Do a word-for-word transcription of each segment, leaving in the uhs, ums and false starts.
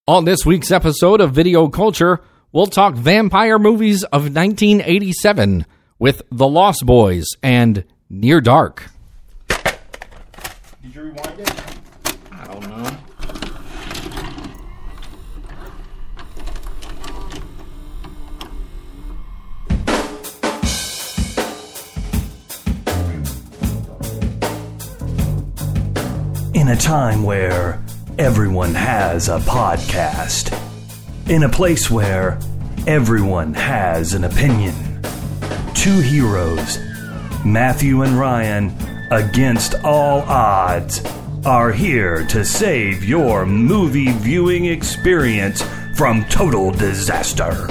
On this week's episode of Video Culture, we'll talk vampire movies of nineteen eighty-seven with The Lost Boys and Near Dark. Did you rewind it? I don't know. In a time where everyone has a podcast, in a place where everyone has an opinion, two heroes, Matthew and Ryan, against all odds, are here to save your movie viewing experience from total disaster.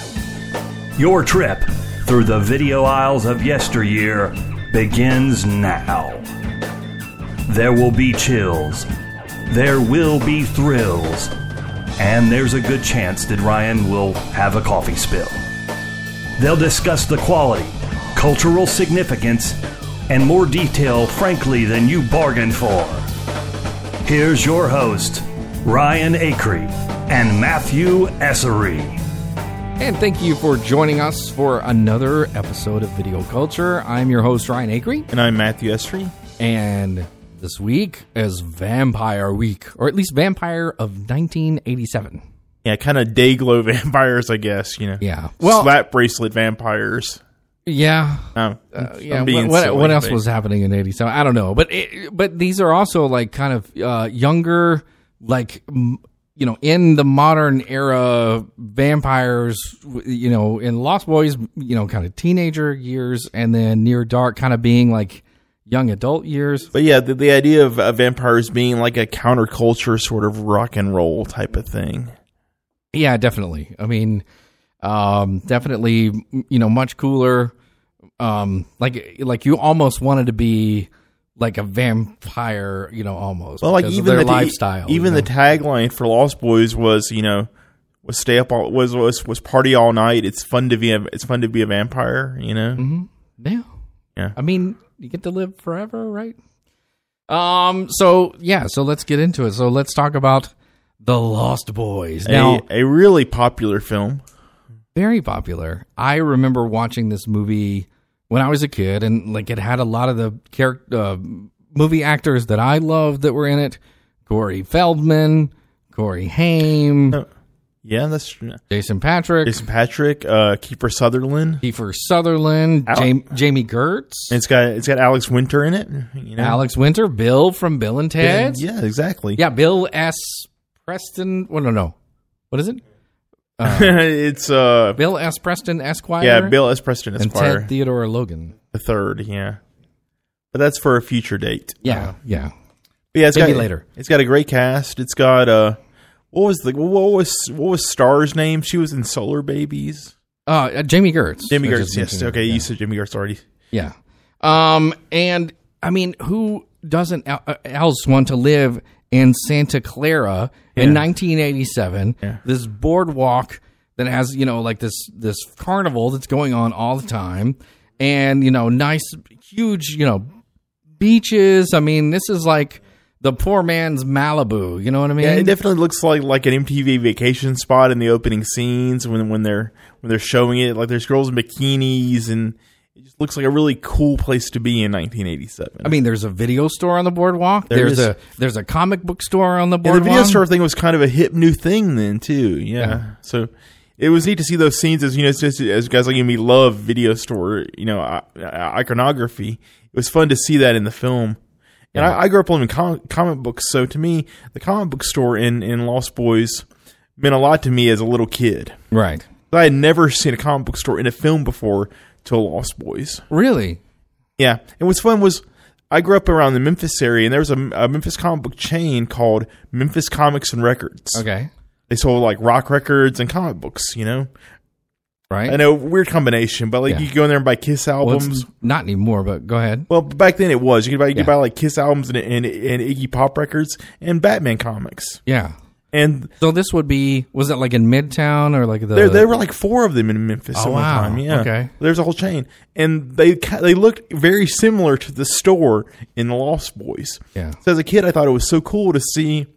Your trip through the video aisles of yesteryear begins now. There will be chills. There will be thrills. And there's a good chance that Ryan will have a coffee spill. They'll discuss the quality, cultural significance, and more detail, frankly, than you bargained for. Here's your host, Ryan Acree and Matthew Essery. And thank you for joining us for another episode of Video Culture. I'm your host, Ryan Acree. And I'm Matthew Essery. And this week is Vampire Week, or at least Vampire of nineteen eighty-seven. Yeah, kind of day-glow vampires, I guess, you know. Yeah. Well, slap bracelet vampires. Yeah. Um, uh, yeah. What, what, silly, what else but... was happening in eighty-seven? I don't know. But it, but these are also like kind of uh, younger, like, m- you know, in the modern era vampires, you know, in Lost Boys, you know, kind of teenager years, and then Near Dark kind of being like young adult years. But yeah, the, the idea of uh, vampires being like a counterculture sort of rock and roll type of thing. Yeah, definitely. I mean, um, definitely, you know, much cooler. Um, like, like you almost wanted to be like a vampire, you know, almost. Well, like even even their the lifestyle. even you know? the tagline for Lost Boys was, you know, was stay up all was was was party all night. It's fun to be a it's fun to be a vampire. You know. Mm-hmm. Yeah. Yeah. I mean, you get to live forever, right? Um. So yeah. So let's get into it. So let's talk about The Lost Boys. Now, a, a really popular film. Very popular. I remember watching this movie when I was a kid, and like it had a lot of the character, uh, movie actors that I loved that were in it. Corey Feldman, Corey Haim, Uh, yeah, that's true. Jason Patric, Jason Patrick, uh, Kiefer Sutherland, Kiefer Sutherland, Al- Jam- Jamie Gertz, and it's got it's got Alex Winter in it. You know, Alex Winter, Bill from Bill and Ted. Yeah, exactly. Yeah, Bill S. Preston. Well, no, no. What is it? Uh, it's uh, Bill S. Preston Esquire. yeah, Bill S. Preston and Esquire, Ted Theodore Logan. the third. Yeah, but that's for a future date. Yeah, Uh, yeah. but yeah, it's Maybe got later. It's got a great cast. It's got uh, what was the what was what was Star's name? She was in Solar Babies. Uh, uh, Jamie Gertz. Jamie I Gertz. just Yes. mentioned Okay, it, yeah. you said Jamie Gertz already. Yeah. Um, and I mean, who doesn't else want to live in Santa Clara in Yeah. nineteen eighty-seven? Yeah. This boardwalk that has, you know, like this this carnival that's going on all the time, and you know, nice, huge, you know, beaches. I mean, this is like the poor man's Malibu. You know what I mean? Yeah, it definitely looks like like an M T V vacation spot in the opening scenes when when they're when they're showing it. Like there's girls in bikinis, and it just looks like a really cool place to be in nineteen eighty-seven. I mean, there's a video store on the boardwalk. There there's is. a there's a comic book store on the and the boardwalk. video store thing was kind of a hip new thing then too. Yeah, Yeah. so it was neat to see those scenes as you know, as, as guys like me love video store, you know, uh, iconography. It was fun to see that in the film. And Yeah. I, I grew up loving com- comic books, so to me, the comic book store in, in Lost Boys meant a lot to me as a little kid. Right. I had never seen a comic book store in a film before till Lost Boys. Really? Yeah. And what's fun was I grew up around the Memphis area, and there was a, a Memphis comic book chain called Memphis Comics and Records. Okay. They sold like rock records and comic books, you know? Right. I know, weird combination, but like Yeah. you could go in there and buy Kiss Well, albums. it's not anymore, but go ahead. Well, back then it was. You could buy, you could Yeah. buy like Kiss albums and, and, and Iggy Pop records and Batman comics. Yeah. And So this would be, was it like in Midtown or like the... there, there were like four of them in Memphis Oh, at one wow. time. Yeah. Okay. There's a whole chain. And they ca- they looked very similar to the store in The Lost Boys. Yeah. So as a kid, I thought it was so cool to see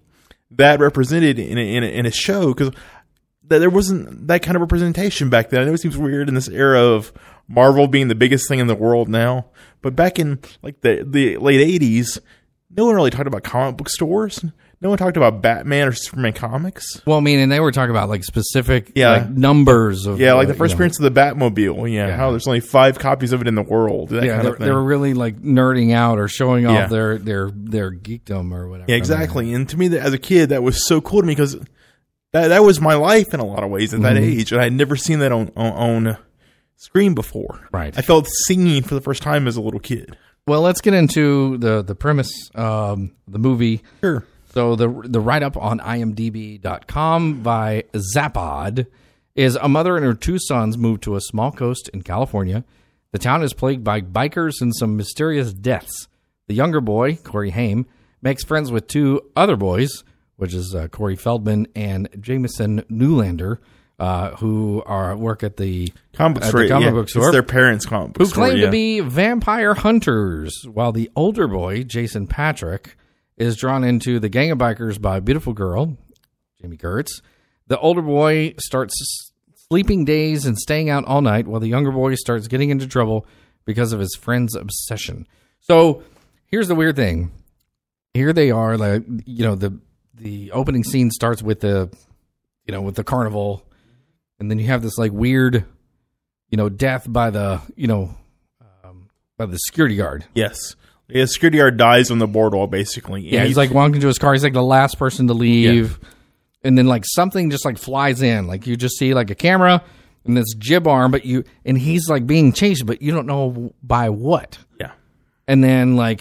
that represented in a, in a, in a show, because there wasn't that kind of representation back then. I know it seems weird in this era of Marvel being the biggest thing in the world now, but back in like the, the late eighties, no one really talked about comic book stores. No one talked about Batman or Superman comics. Well, I mean, and they were talking about like specific yeah. like, numbers of yeah, like the uh, first you know. appearance of the Batmobile. Yeah, Yeah. how there's only five copies of it in the world. That Yeah, kind they, of thing. they were really like nerding out or showing off Yeah. their their their geekdom or whatever. Yeah, exactly. And to me, that, as a kid, that was so cool to me because that that was my life in a lot of ways at that Mhm. age, and I had never seen that on, on on screen before. Right. I felt singing for the first time as a little kid. Well, let's get into the the premise, um, the movie. Sure. So the the write up on I M D B dot com by Zapod is a mother and her two sons moved to a small coast in California. The town is plagued by bikers and some mysterious deaths. The younger boy, Corey Haim, makes friends with two other boys, which is uh, Corey Feldman and Jameson Newlander, uh, who are work at the Comic book at store. the comic yeah, book store. It's their parents' comic book who store. claim yeah. to be vampire hunters, while the older boy, Jason Patrick, is drawn into the gang of bikers by a beautiful girl, Jamie Gertz. The older boy starts sleeping days and staying out all night, while the younger boy starts getting into trouble because of his friend's obsession. So here's the weird thing. Here they are, like, you know, the the opening scene starts with the, you know, with the carnival, and then you have this like weird, you know, death by the, you know, um, by the security guard. Yes. Yeah, security guard dies on the boardwalk, basically. Yeah, he's like walking to his car. He's like the last person to leave. Yeah. And then like something just like flies in. Like you just see like a camera and this jib arm, but you, and he's like being chased, but you don't know by what. Yeah. And then like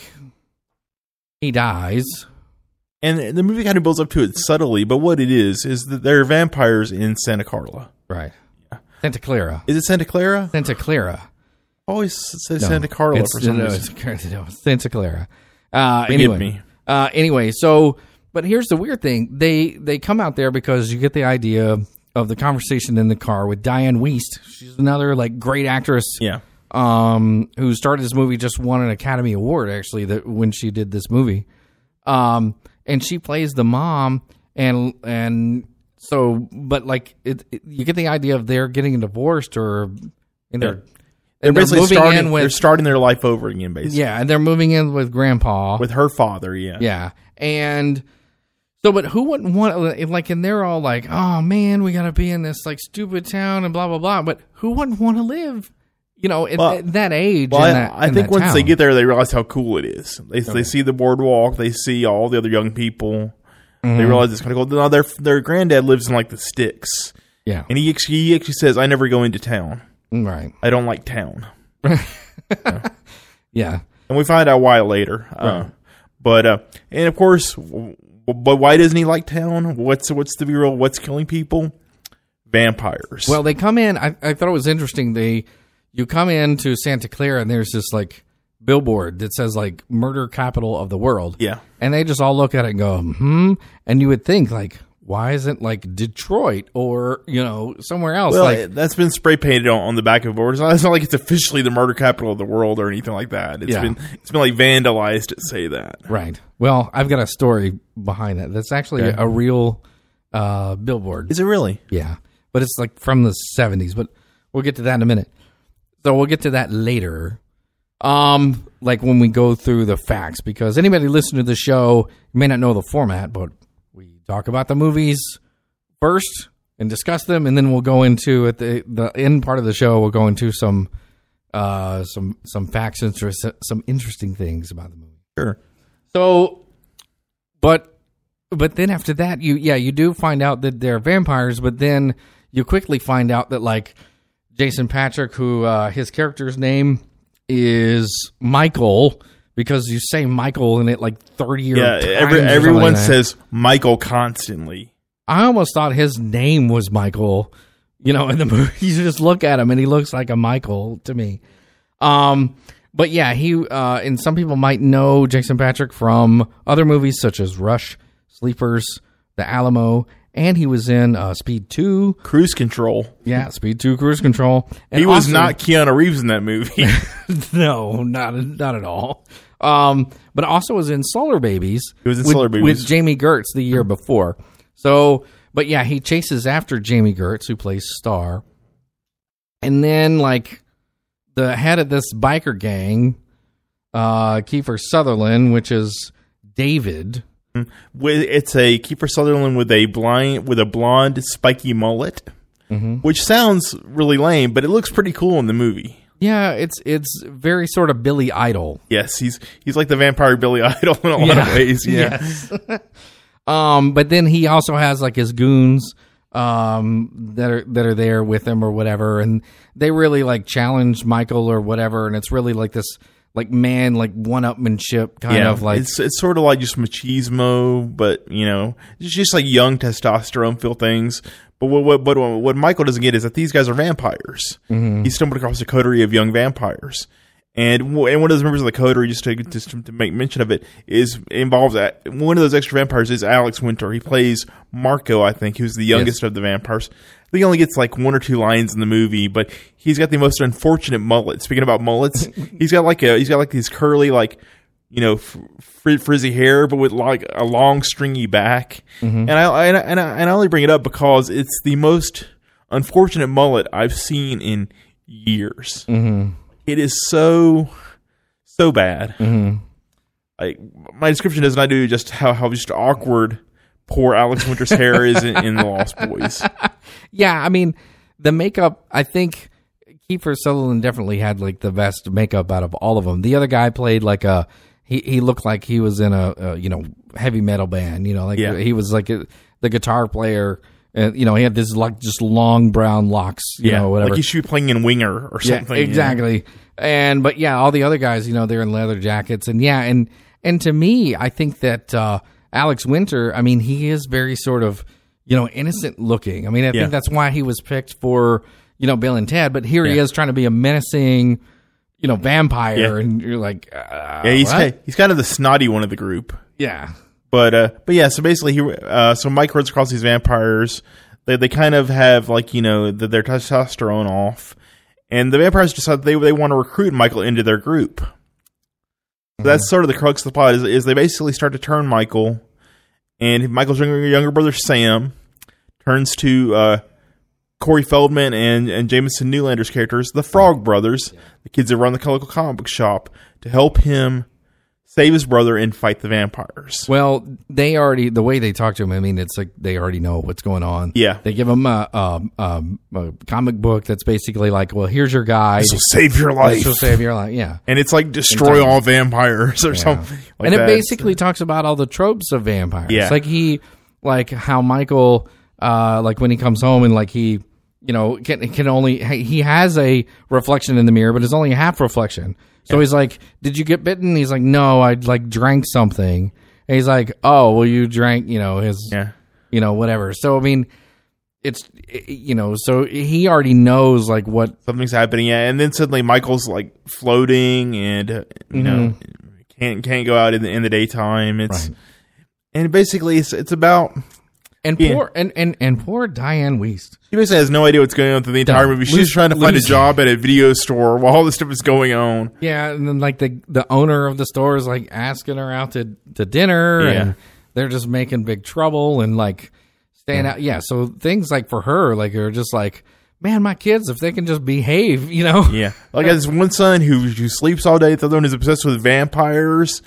he dies. And the movie kind of builds up to it subtly, but what it is, is that there are vampires in Santa Carla. Right. Yeah. Santa Clara. Is it Santa Clara? Santa Clara. I always say No, Santa Carla it's, for some no, reason. It's, no, Santa Clara. Uh, Forgive anyway, me. Uh, anyway, so, but here's the weird thing. They they come out there because you get the idea of the conversation in the car with Diane Wiest. She's another like great actress. Yeah. Um, who started this movie, just won an Academy Award actually that when she did this movie. Um, and she plays the mom, and and so, but like it, it, you get the idea of they're getting divorced or in their. They're And they're basically moving starting. in with, they're starting their life over again, basically. yeah, and they're moving in with Grandpa. With her father, yeah. Yeah. And so, but who wouldn't want, like, and they're all like, oh man, we got to be in this like stupid town and blah, blah, blah. But who wouldn't want to live, you know, at, Well, at that age? Well, in I, that, I in think that once town. they get there, they realize how cool it is. They Okay. they see the boardwalk, they see all the other young people. Mhm. They realize it's kind of cool. Now their their granddad lives in like the sticks, Yeah. and he actually, he actually says, "I never go into town. Right. I don't like town." yeah. Yeah. And we find out why later. Uh, Right. but uh, and of course, w- but why doesn't he like town? What's what's the real? What's killing people? Vampires. Well, they come in. I, I thought it was interesting. They, you come into Santa Clara and there's this like billboard that says like murder capital of the world. yeah. And they just all look at it and go, hmm. And you would think, like, why isn't like Detroit or, you know, somewhere else? Well, like, that's been spray painted on, on the back of the board. It's not, it's not like it's officially the murder capital of the world or anything like that. It's Yeah. been it's been like vandalized to say that. right. Well, I've got a story behind that. That's actually Okay. a real uh, billboard. Is it really? Yeah. But it's like from the seventies. But we'll get to that in a minute. So we'll get to that later. Um, like when we go through the facts, because anybody listening to the show may not know the format, but we talk about the movies first and discuss them, and then we'll go into at the the end part of the show. We'll go into some uh some some facts and some interesting things about the movie. Sure. So, but but then after that, you yeah you do find out that they're vampires, but then you quickly find out that like Jason Patrick, who uh, his character's name is Michael, because you say Michael in it like thirty or Yeah. times Every, or something everyone like that. says Michael constantly. I almost thought his name was Michael. You know, in the movie, you just look at him and he looks like a Michael to me. Um, but yeah, he uh, and some people might know Jason Patrick from other movies such as Rush, Sleepers, The Alamo, and he was in uh, Speed two. Cruise Control. Yeah, Speed two, Cruise Control. And He was also- not Keanu Reeves in that movie. no, not not at all. Um, but also was in Solar Babies. He was in with, Solar Babies. with Jamie Gertz the year before. So, but yeah, he chases after Jamie Gertz, who plays Star, and then like the head of this biker gang, uh, Kiefer Sutherland, which is David. With it's a Kiefer Sutherland with a blind with a blonde spiky mullet, mm-hmm. which sounds really lame, but it looks pretty cool in the movie. Yeah, it's it's very sort of Billy Idol. Yes, he's he's like the vampire Billy Idol in a lot yeah. of ways. Yeah. Yes. um, but then he also has like his goons um that are that are there with him or whatever, and they really like challenge Michael or whatever, and it's really like this like man like one-upmanship kind yeah, of like it's it's sort of like just machismo, but you know, it's just like young testosterone feel things. But what what what, what Michael doesn't get is that these guys are vampires. Mm-hmm. He stumbled across a coterie of young vampires, and and one of those members of the coterie, just to just to make mention of it, is involves one of those extra vampires is Alex Winter. He plays Marco, I think, who's the youngest yes. of the vampires. I think he only gets like one or two lines in the movie, but he's got the most unfortunate mullet. Speaking about mullets, he's got like a he's got like these curly like you know fr- frizzy hair, but with like a long stringy back. Mm-hmm. And I and I, and I and I only bring it up because it's the most unfortunate mullet I've seen in years. Mm-hmm. It is so so bad. Mm-hmm. Like my description does not do just how how just awkward poor Alex Winter's hair is in, in The Lost Boys. Yeah, I mean, the makeup, I think Kiefer Sutherland definitely had like the best makeup out of all of them. The other guy played like a, he, he looked like he was in a, a, you know, heavy metal band, you know, like yeah. he was like a, the guitar player. And, you know, he had this like just long brown locks, you yeah, know, whatever. Like he should be playing in Winger or something. Yeah, exactly. You know? And, but yeah, all the other guys, you know, they're in leather jackets. And yeah, and, and to me, I think that, uh, Alex Winter, I mean, he is very sort of, you know, innocent looking. I mean, I yeah. think that's why he was picked for, you know, Bill and Ted. But here yeah. he is trying to be a menacing, you know, vampire, yeah. and you're like, uh, yeah, he's what? he's kind of the snotty one of the group. Yeah, but uh, but yeah, so basically, he uh, so Mike runs across these vampires. They they kind of have like you know the, their testosterone off, and the vampires decide they they want to recruit Michael into their group. So mm-hmm. that's sort of the crux of the plot. Is, is they basically start to turn Michael. And Michael's younger, younger brother, Sam, turns to uh, Corey Feldman and, and Jameson Newlander's characters, the Frog Brothers, yeah. the kids that run the local comic book shop, to help him save his brother and fight the vampires. Well, they already, the way they talk to him, I mean, it's like they already know what's going on. Yeah. They give him a, a, a, a comic book that's basically like, well, here's your guide. This will save your life. This will save your life, yeah. And it's like destroy all vampires or yeah. something like and that. And it basically so. talks about all the tropes of vampires. Yeah. Like he, like how Michael, uh, like when he comes home and like he, you know, can, can only, he has a reflection in the mirror, but it's only a half reflection. So yeah. he's like, did you get bitten? He's like, no, I like drank something. And he's like, oh, well, you drank, you know, his, yeah. you know, whatever. So, I mean, it's, you know, so he already knows like what. Something's happening. Yeah. And then suddenly Michael's like floating and, uh, you mm-hmm. know, can't, can't go out in the, in the daytime. It's, right. and basically it's, it's about. And yeah. poor and, and, and poor Diane Wiest. She basically has no idea what's going on through the entire no, movie. She's lose, trying to find lose. a job at a video store while all this stuff is going on. Yeah, and then like the the owner of the store is like asking her out to, to dinner, yeah. and they're just making big trouble and like staying yeah. out. Yeah, so things like for her like are just like, man, my kids, if they can just behave, you know. Yeah, like I got this one son who who sleeps all day. The other one is obsessed with vampires.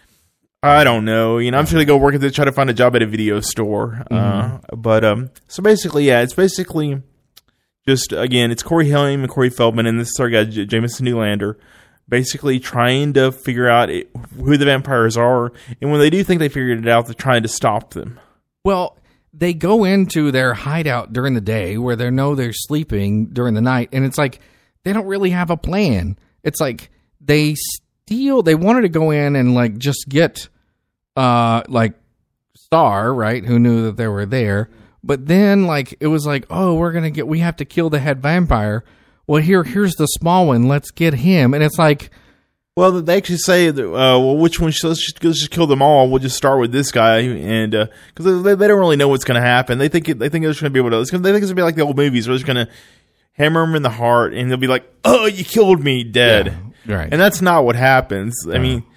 I don't know. You know, I'm just going to go work at this, try to find a job at a video store. Mm-hmm. Uh, but, um, so basically, yeah, it's basically just, again, it's Corey Haim and Corey Feldman and this third guy, J- Jameson Newlander, basically trying to figure out it, who the vampires are. And when they do think they figured it out, they're trying to stop them. Well, they go into their hideout during the day where they know they're sleeping during the night. And it's like, they don't really have a plan. It's like they steal, they wanted to go in and like just get uh like Star, right, who knew that they were there, but then like it was like, oh, we're gonna get, we have to kill the head vampire. Well, here here's the small one, let's get him. And it's like, well, they actually say that, uh well, which one, let's just, let's just kill them all, we'll just start with this guy. And uh because they, they don't really know what's gonna happen. They think it, they think they're just gonna be able to, it's gonna, they think it's gonna be like the old movies where they're just gonna hammer him in the heart and they'll be like, oh, you killed me, dead. Yeah. Right. And that's not what happens. I uh, mean,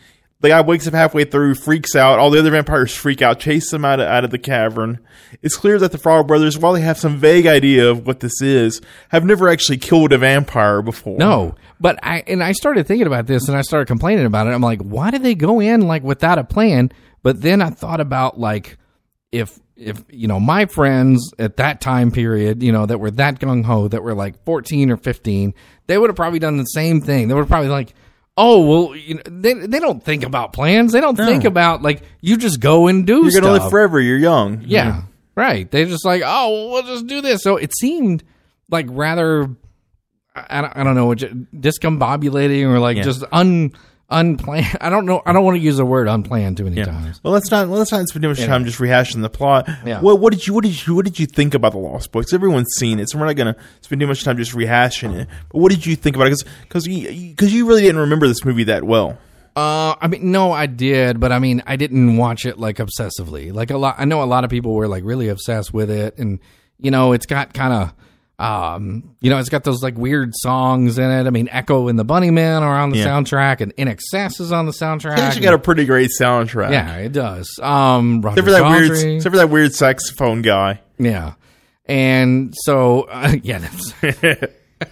the guy wakes up halfway through, freaks out. All the other vampires freak out, chase him out of, out of the cavern. It's clear that the Frog Brothers, while they have some vague idea of what this is, have never actually killed a vampire before. No, but I and I started thinking about this, and I started complaining about it. I'm like, why did they go in like without a plan? But then I thought about like if if you know my friends at that time period, you know, that were that gung ho, that were like fourteen or fifteen, they would have probably done the same thing. They would have probably like, oh well, you know, they they don't think about plans. They don't no. think about like you just go and do. You're stuff. gonna live forever. You're young. Yeah, yeah. Right. They just like, oh, well, we'll just do this. So it seemed like rather, I don't, I don't know, discombobulating or like yeah. just un. Unplanned. I don't know. I don't want to use the word unplanned too many yeah. times. Well, let's not let's not spend too much yeah. time just rehashing the plot. Yeah. Well, what did you what did you what did you think about the Lost Boys? Everyone's seen it, so we're not going to spend too much time just rehashing it. But what did you think about it? Because because you really didn't remember this movie that well. Uh, I mean, no, I did, but I mean, I didn't watch it like obsessively. Like a lot, I know a lot of people were like really obsessed with it, and you know, it's got kind of. Um, you know, it's got those like weird songs in it. I mean, Echo and the Bunnymen are on the yeah. soundtrack, and In Excess is on the soundtrack. It's actually got a pretty great soundtrack. Yeah, it does. Um, Roger except for that Daltrey. weird, except for that weird saxophone guy. Yeah, and so uh, yeah, that's.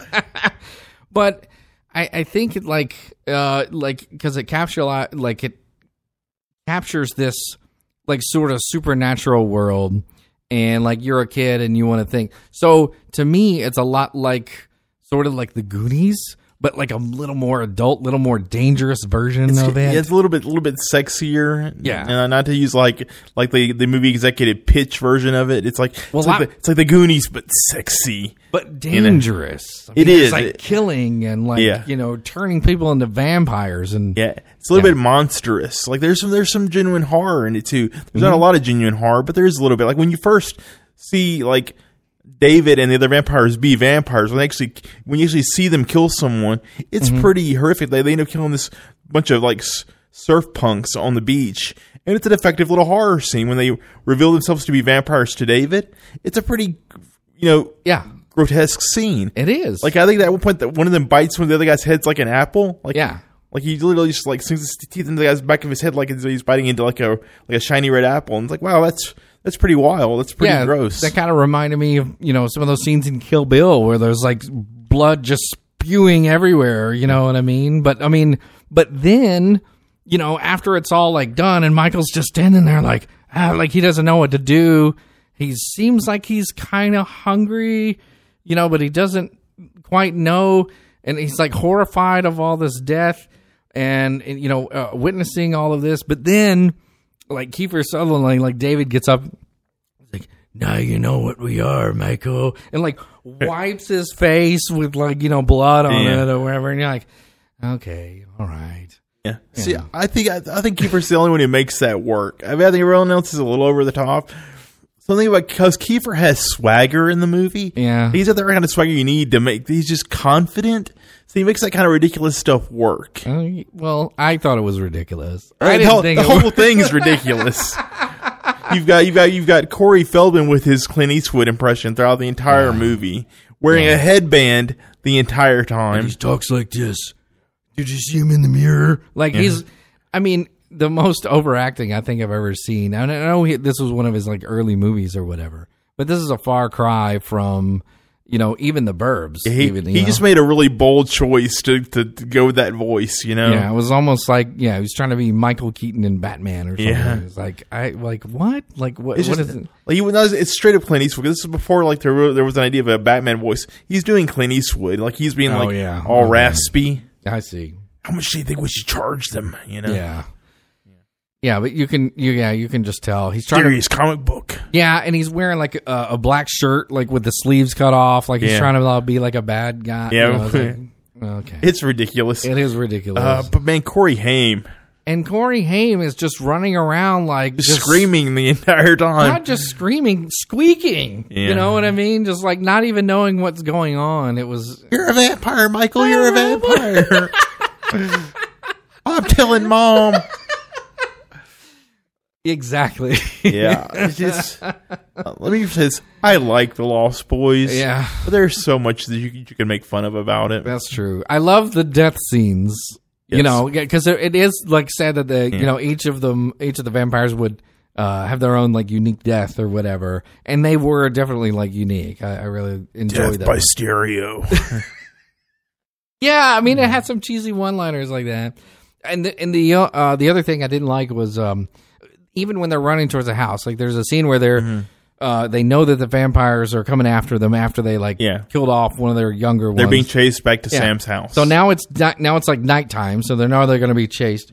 But I, I think it like uh like because it capture like it captures this like sort of supernatural world. And like you're a kid and you want to think. So to me, it's a lot like sort of like the Goonies, but like a little more adult, little more dangerous version it's, of it. It's a little bit, a little bit sexier. Yeah, uh, not to use like like the, the movie executive pitch version of it. It's like well, it's, like the, it's like the Goonies, but sexy, but dangerous. You know? I mean, it it's is like it, killing and like yeah. you know turning people into vampires and yeah, it's a little yeah. bit monstrous. Like there's some there's some genuine horror in it too. There's mm-hmm. not a lot of genuine horror, but there's a little bit. Like when you first see like David and the other vampires be vampires, when they actually when you actually see them kill someone, it's mm-hmm. pretty horrific. They, they end up killing this bunch of like surf punks on the beach, and it's an effective little horror scene when they reveal themselves to be vampires to David. It's a pretty, you know, yeah, grotesque scene. It is. Like I think that at one point that one of them bites one of the other guy's heads like an apple. Like yeah. Like he literally just like sinks his teeth into the guy's back of his head like he's biting into like a like a shiny red apple, and it's like, wow, that's that's pretty wild. That's pretty yeah, gross. That kind of reminded me of you know some of those scenes in Kill Bill where there's like blood just spewing everywhere. You know what I mean? But I mean, but then you know after it's all like done, and Michael's just standing there like ah, like he doesn't know what to do. He seems like he's kind of hungry, you know, but he doesn't quite know, and he's like horrified of all this death. And, and you know, uh, witnessing all of this, but then, like Kiefer Sutherland, like, like David gets up, like, now you know what we are, Michael, and like wipes his face with like you know blood on yeah. it or whatever, and you're like, okay, all right, yeah. yeah. See, I think I, I think Kiefer's the only one who makes that work. I mean, I think everyone else is a little over the top. Something about because Kiefer has swagger in the movie. Yeah, he's got the kind of swagger you need to make. He's just confident. So he makes that kind of ridiculous stuff work. Uh, well, I thought it was ridiculous. I didn't the whole, think the whole thing is ridiculous. You've got you've got you've got Corey Feldman with his Clint Eastwood impression throughout the entire yeah. movie, wearing yeah. a headband the entire time. And he talks like this. Did you see him in the mirror? Like yeah. he's, I mean, the most overacting I think I've ever seen. I know he, this was one of his like early movies or whatever, but this is a far cry from. You know, even the Burbs. Yeah, he even, he know? just made a really bold choice to, to, to go with that voice, you know? Yeah, it was almost like, yeah, he was trying to be Michael Keaton in Batman or something. Yeah. It was like, I like, what? Like, what, it's what just, is it? Like, he, it's straight up Clint Eastwood. This is before, like, there, there was an idea of a Batman voice. He's doing Clint Eastwood. Like, he's being, oh, like, yeah. all oh, raspy. I see. How much do you think we should charge them, you know? Yeah. Yeah, but you can, you, yeah, you can just tell he's trying Serious to comic book. Yeah, and he's wearing like a, a black shirt, like with the sleeves cut off, like he's yeah. trying to uh, be like a bad guy. Yeah, you know, it's like, okay, it's ridiculous. It is ridiculous. Uh, but man, Corey Haim and Corey Haim is just running around like just just, screaming the entire time, not just screaming, squeaking. Yeah. You know what I mean? Just like not even knowing what's going on. It was you're a vampire, Michael. You're a vampire. I'm telling Mom. Exactly. Yeah. It's just, uh, let me say this. I like The Lost Boys. Yeah. But there's so much that you, you can make fun of about it. That's true. I love the death scenes. You Yes. know, because it is like said that the Yeah. you know each of them, each of the vampires would uh, have their own like unique death or whatever, and they were definitely like unique. I, I really enjoyed that. Death by stereo. Yeah, I mean, it had some cheesy one-liners like that. And the, and the uh, the other thing I didn't like was um, even when they're running towards a house, like there's a scene where they're Mm-hmm. uh, they know that the vampires are coming after them after they like Yeah. killed off one of their younger ones. They're being chased back to Yeah. Sam's house. So now it's ni- now it's like nighttime, so they know they're going to be chased.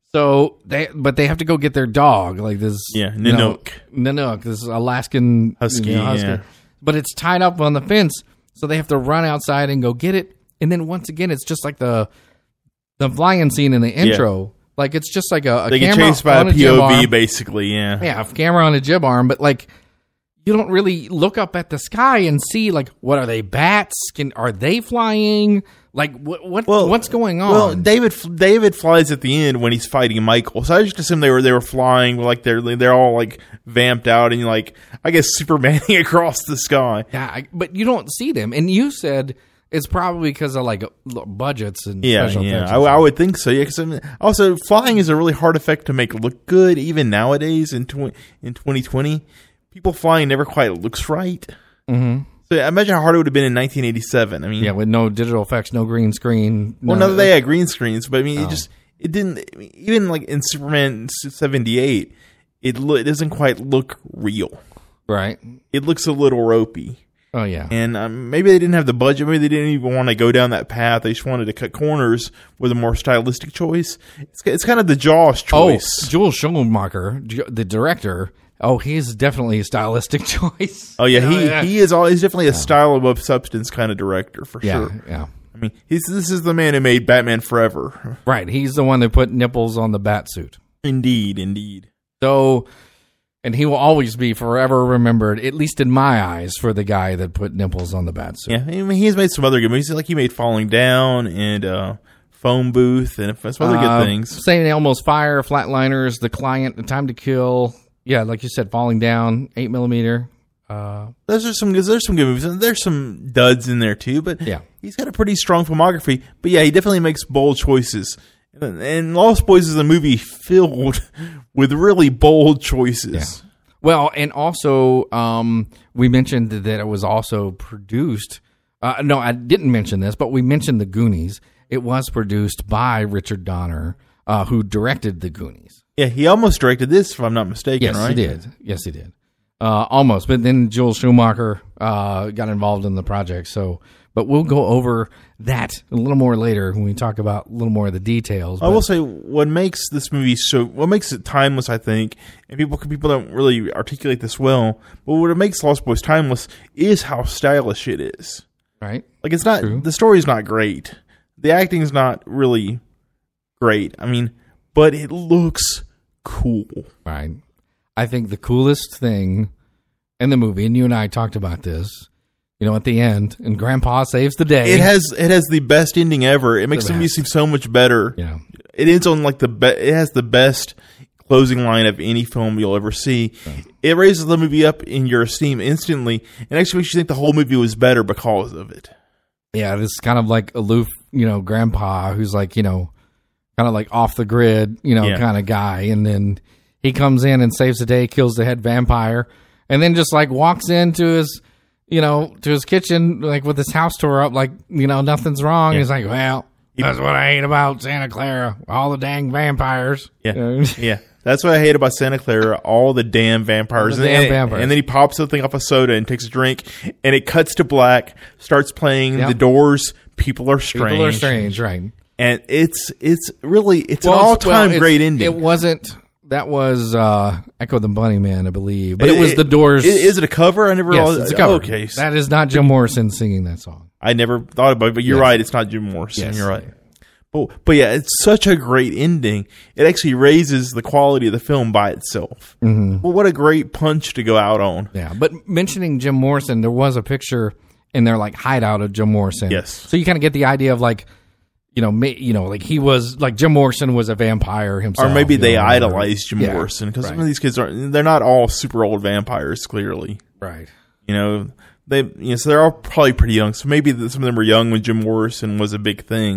So they but they have to go get their dog, like this. Yeah, you know, Nanook. Nanook, this Alaskan Husky, you know, yeah. But it's tied up on the fence, so they have to run outside and go get it. And then once again, it's just like the the flying scene in the intro. Like it's just like a, a they get camera chased by on a a jib P O V, arm. basically. Yeah. Yeah, a camera on a jib arm, but like you don't really look up at the sky and see like what are they bats? Can are they flying? Like what what what's going on? Well, David David flies at the end when he's fighting Michael. So I just assumed they were they were flying like they're they're all like vamped out and like I guess Supermaning across the sky. yeah, I, but you don't see them. And you said it's probably because of like budgets and Yeah, special yeah, effects I, and I stuff. would think so. Yeah, because I mean, also flying is a really hard effect to make look good even nowadays in tw- in twenty twenty. People flying never quite looks right. Mhm. So I imagine how hard it would have been in nineteen eighty-seven. I mean, Yeah, with no digital effects, no green screen. well, no, no, they had green screens, but I mean, Oh. it just it didn't. I mean, even like in Superman seventy-eight, it lo- it doesn't quite look real. right. It looks a little ropey. Oh yeah. And um, maybe they didn't have the budget. Maybe they didn't even want to go down that path. They just wanted to cut corners with a more stylistic choice. It's, it's kind of the Jaws choice. Oh, Joel Schumacher, J- the director. Oh, he's definitely a stylistic choice. Oh yeah, You know, he yeah. he is all. He's definitely a style above substance kind of director for yeah, sure. yeah. I mean, he's this is the man who made Batman Forever. Right. He's the one that put nipples on the bat suit. Indeed, indeed. So, and he will always be forever remembered, at least in my eyes, for the guy that put nipples on the bat suit. Yeah, I mean, he's made some other good movies. Like he made Falling Down and uh, Phone Booth and some other Uh, good things. Saint Elmo's Fire, Flatliners, The Client, The Time to Kill. Yeah, like you said, Falling Down, eight millimeter. Uh, Those are some. There's some good movies. And there's some duds in there too. But Yeah. he's got a pretty strong filmography. But yeah, he definitely makes bold choices. And, and Lost Boys is a movie filled with really bold choices. well, and also, um, we mentioned that it was also produced. Uh, no, I didn't mention this, but we mentioned The Goonies. It was produced by Richard Donner, uh, who directed The Goonies. Yeah, he almost directed this, if I'm not mistaken. Yes, right? he did. Yes, he did. Uh, almost, but then Joel Schumacher uh, got involved in the project. So, but we'll go over that a little more later when we talk about a little more of the details. I But- will say what makes this movie so what makes it timeless, I think, and people people don't really articulate this well, but what makes Lost Boys timeless is how stylish it is. right? Like it's not True. the story's not great, the acting's not really great. I mean, but it looks cool. Right. I think the coolest thing in the movie, and you and I talked about this, you know, at the end, and Grandpa saves the day. It has it has the best ending ever. It makes The the movie best. seem so much better. Yeah. It ends on like the be- it has the best closing line of any film you'll ever see. It raises the movie up in your esteem instantly, and actually makes you think the whole movie was better because of it. Yeah, this kind of like aloof, you know, grandpa who's like, you know, kind of like off the grid, you know, Yeah. kind of guy. And then he comes in and saves the day, kills the head vampire, and then just like walks into his, you know, to his kitchen, like with his house tore up, like, you know, nothing's wrong. Yeah. He's like, well, that's what I hate about Santa Clara, all the dang vampires. Yeah, You know? yeah. That's what I hate about Santa Clara. All the damn vampires. All the and, damn vampires. and then he pops something off a soda and takes a drink, and it cuts to black. Starts playing Yep. The Doors. People are strange. People are strange, right? And it's it's really it's Well, an all it's- well, time it's- great ending. It wasn't. That was uh, Echo the Bunnyman, I believe, but it, It- was it- the Doors. Is, is it a cover? I never. Yes, realized- it's a cover. Okay, so That is not Jim Morrison singing that song. I never thought about it, but you're Yes. right. It's not Jim Morrison. Yes. You're right. But, but yeah, it's such a great ending. It actually raises the quality of the film by itself. Mm-hmm. Well, what a great punch to go out on. Yeah, but mentioning Jim Morrison, there was a picture in their like hideout of Jim Morrison. Yes. So you kind of get the idea of like, you know, ma- you know, like he was like Jim Morrison was a vampire himself, Or maybe you they know, or- idolize Jim Yeah, Morrison because right. some of these kids aren't. They're not all super old vampires. Clearly, Right. you know they. You know, so they're all probably pretty young. So maybe the, some of them were young when Jim Morrison was a big thing.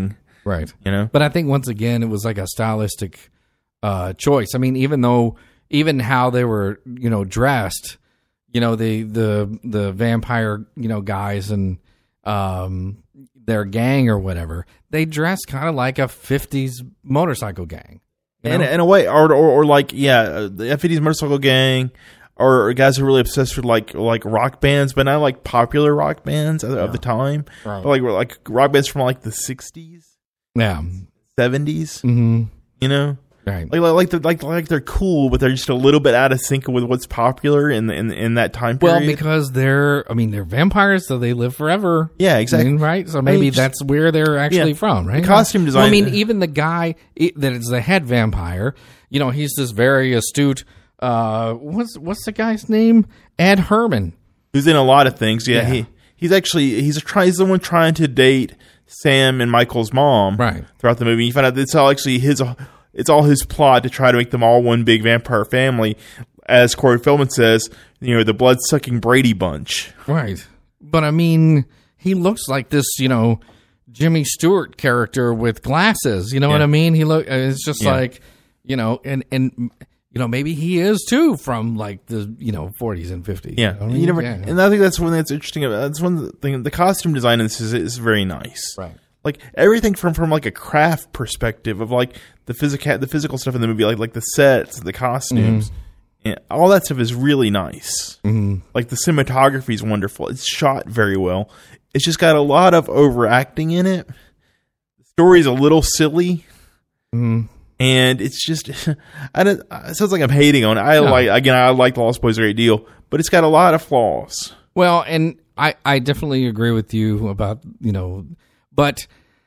Right. You know? But I think once again, it was like a stylistic uh, choice. I mean, even though, even how they were, you know, dressed, you know, the the the vampire, you know, guys and um, their gang or whatever, they dressed kind of like a fifties motorcycle gang. You know? In, in a way, or, or or like yeah, the fifties motorcycle gang, or guys who are really obsessed with like like rock bands, but not like popular rock bands of, yeah. of the time, Right. but like like rock bands from like the sixties, Yeah. seventies. Mm-hmm. You know, Right. like like like they're, like like they're cool, but they're just a little bit out of sync with what's popular in in in that time period. Well, because they're, I mean, they're vampires, so they live forever. Yeah, exactly. I mean, right? So maybe I mean, just- that's where they're actually yeah. from, right? The costume Well, I design- mean, even the guy i- that is the head vampire, you know, he's this very astute, uh, what's what's the guy's name? Ed Herman. who's in a lot of things. Yeah, Yeah. he he's actually he's a try he's the one trying to date Sam and Michael's mom. Right. Throughout the movie, you find out that it's all actually his. It's all his plot to try to make them all one big vampire family. As Corey Feldman says, you know, the blood sucking Brady Bunch. Right. But I mean, he looks like this, you know, Jimmy Stewart character with glasses. You know Yeah. what I mean? He look. It's just Yeah. like, you know, and and you know, maybe he is too from like the you know forties and fifties. Yeah, you, know what I mean? you never. Yeah. And I think that's one that's interesting. About That's one thing. The costume design in this is, is very nice. Right. Like everything from, from like a craft perspective of like the physical the physical stuff in the movie, like like the sets, the costumes, and all that stuff is really nice. Mm-hmm. Like the cinematography is wonderful. It's shot very well. It's just got a lot of overacting in it. The story's a little silly, Mm-hmm. and it's just I don't. It sounds like I'm hating on it. I No. like again. I like Lost Boys a great deal, but it's got a lot of flaws. Well, and I, I definitely agree with you about, you know, but,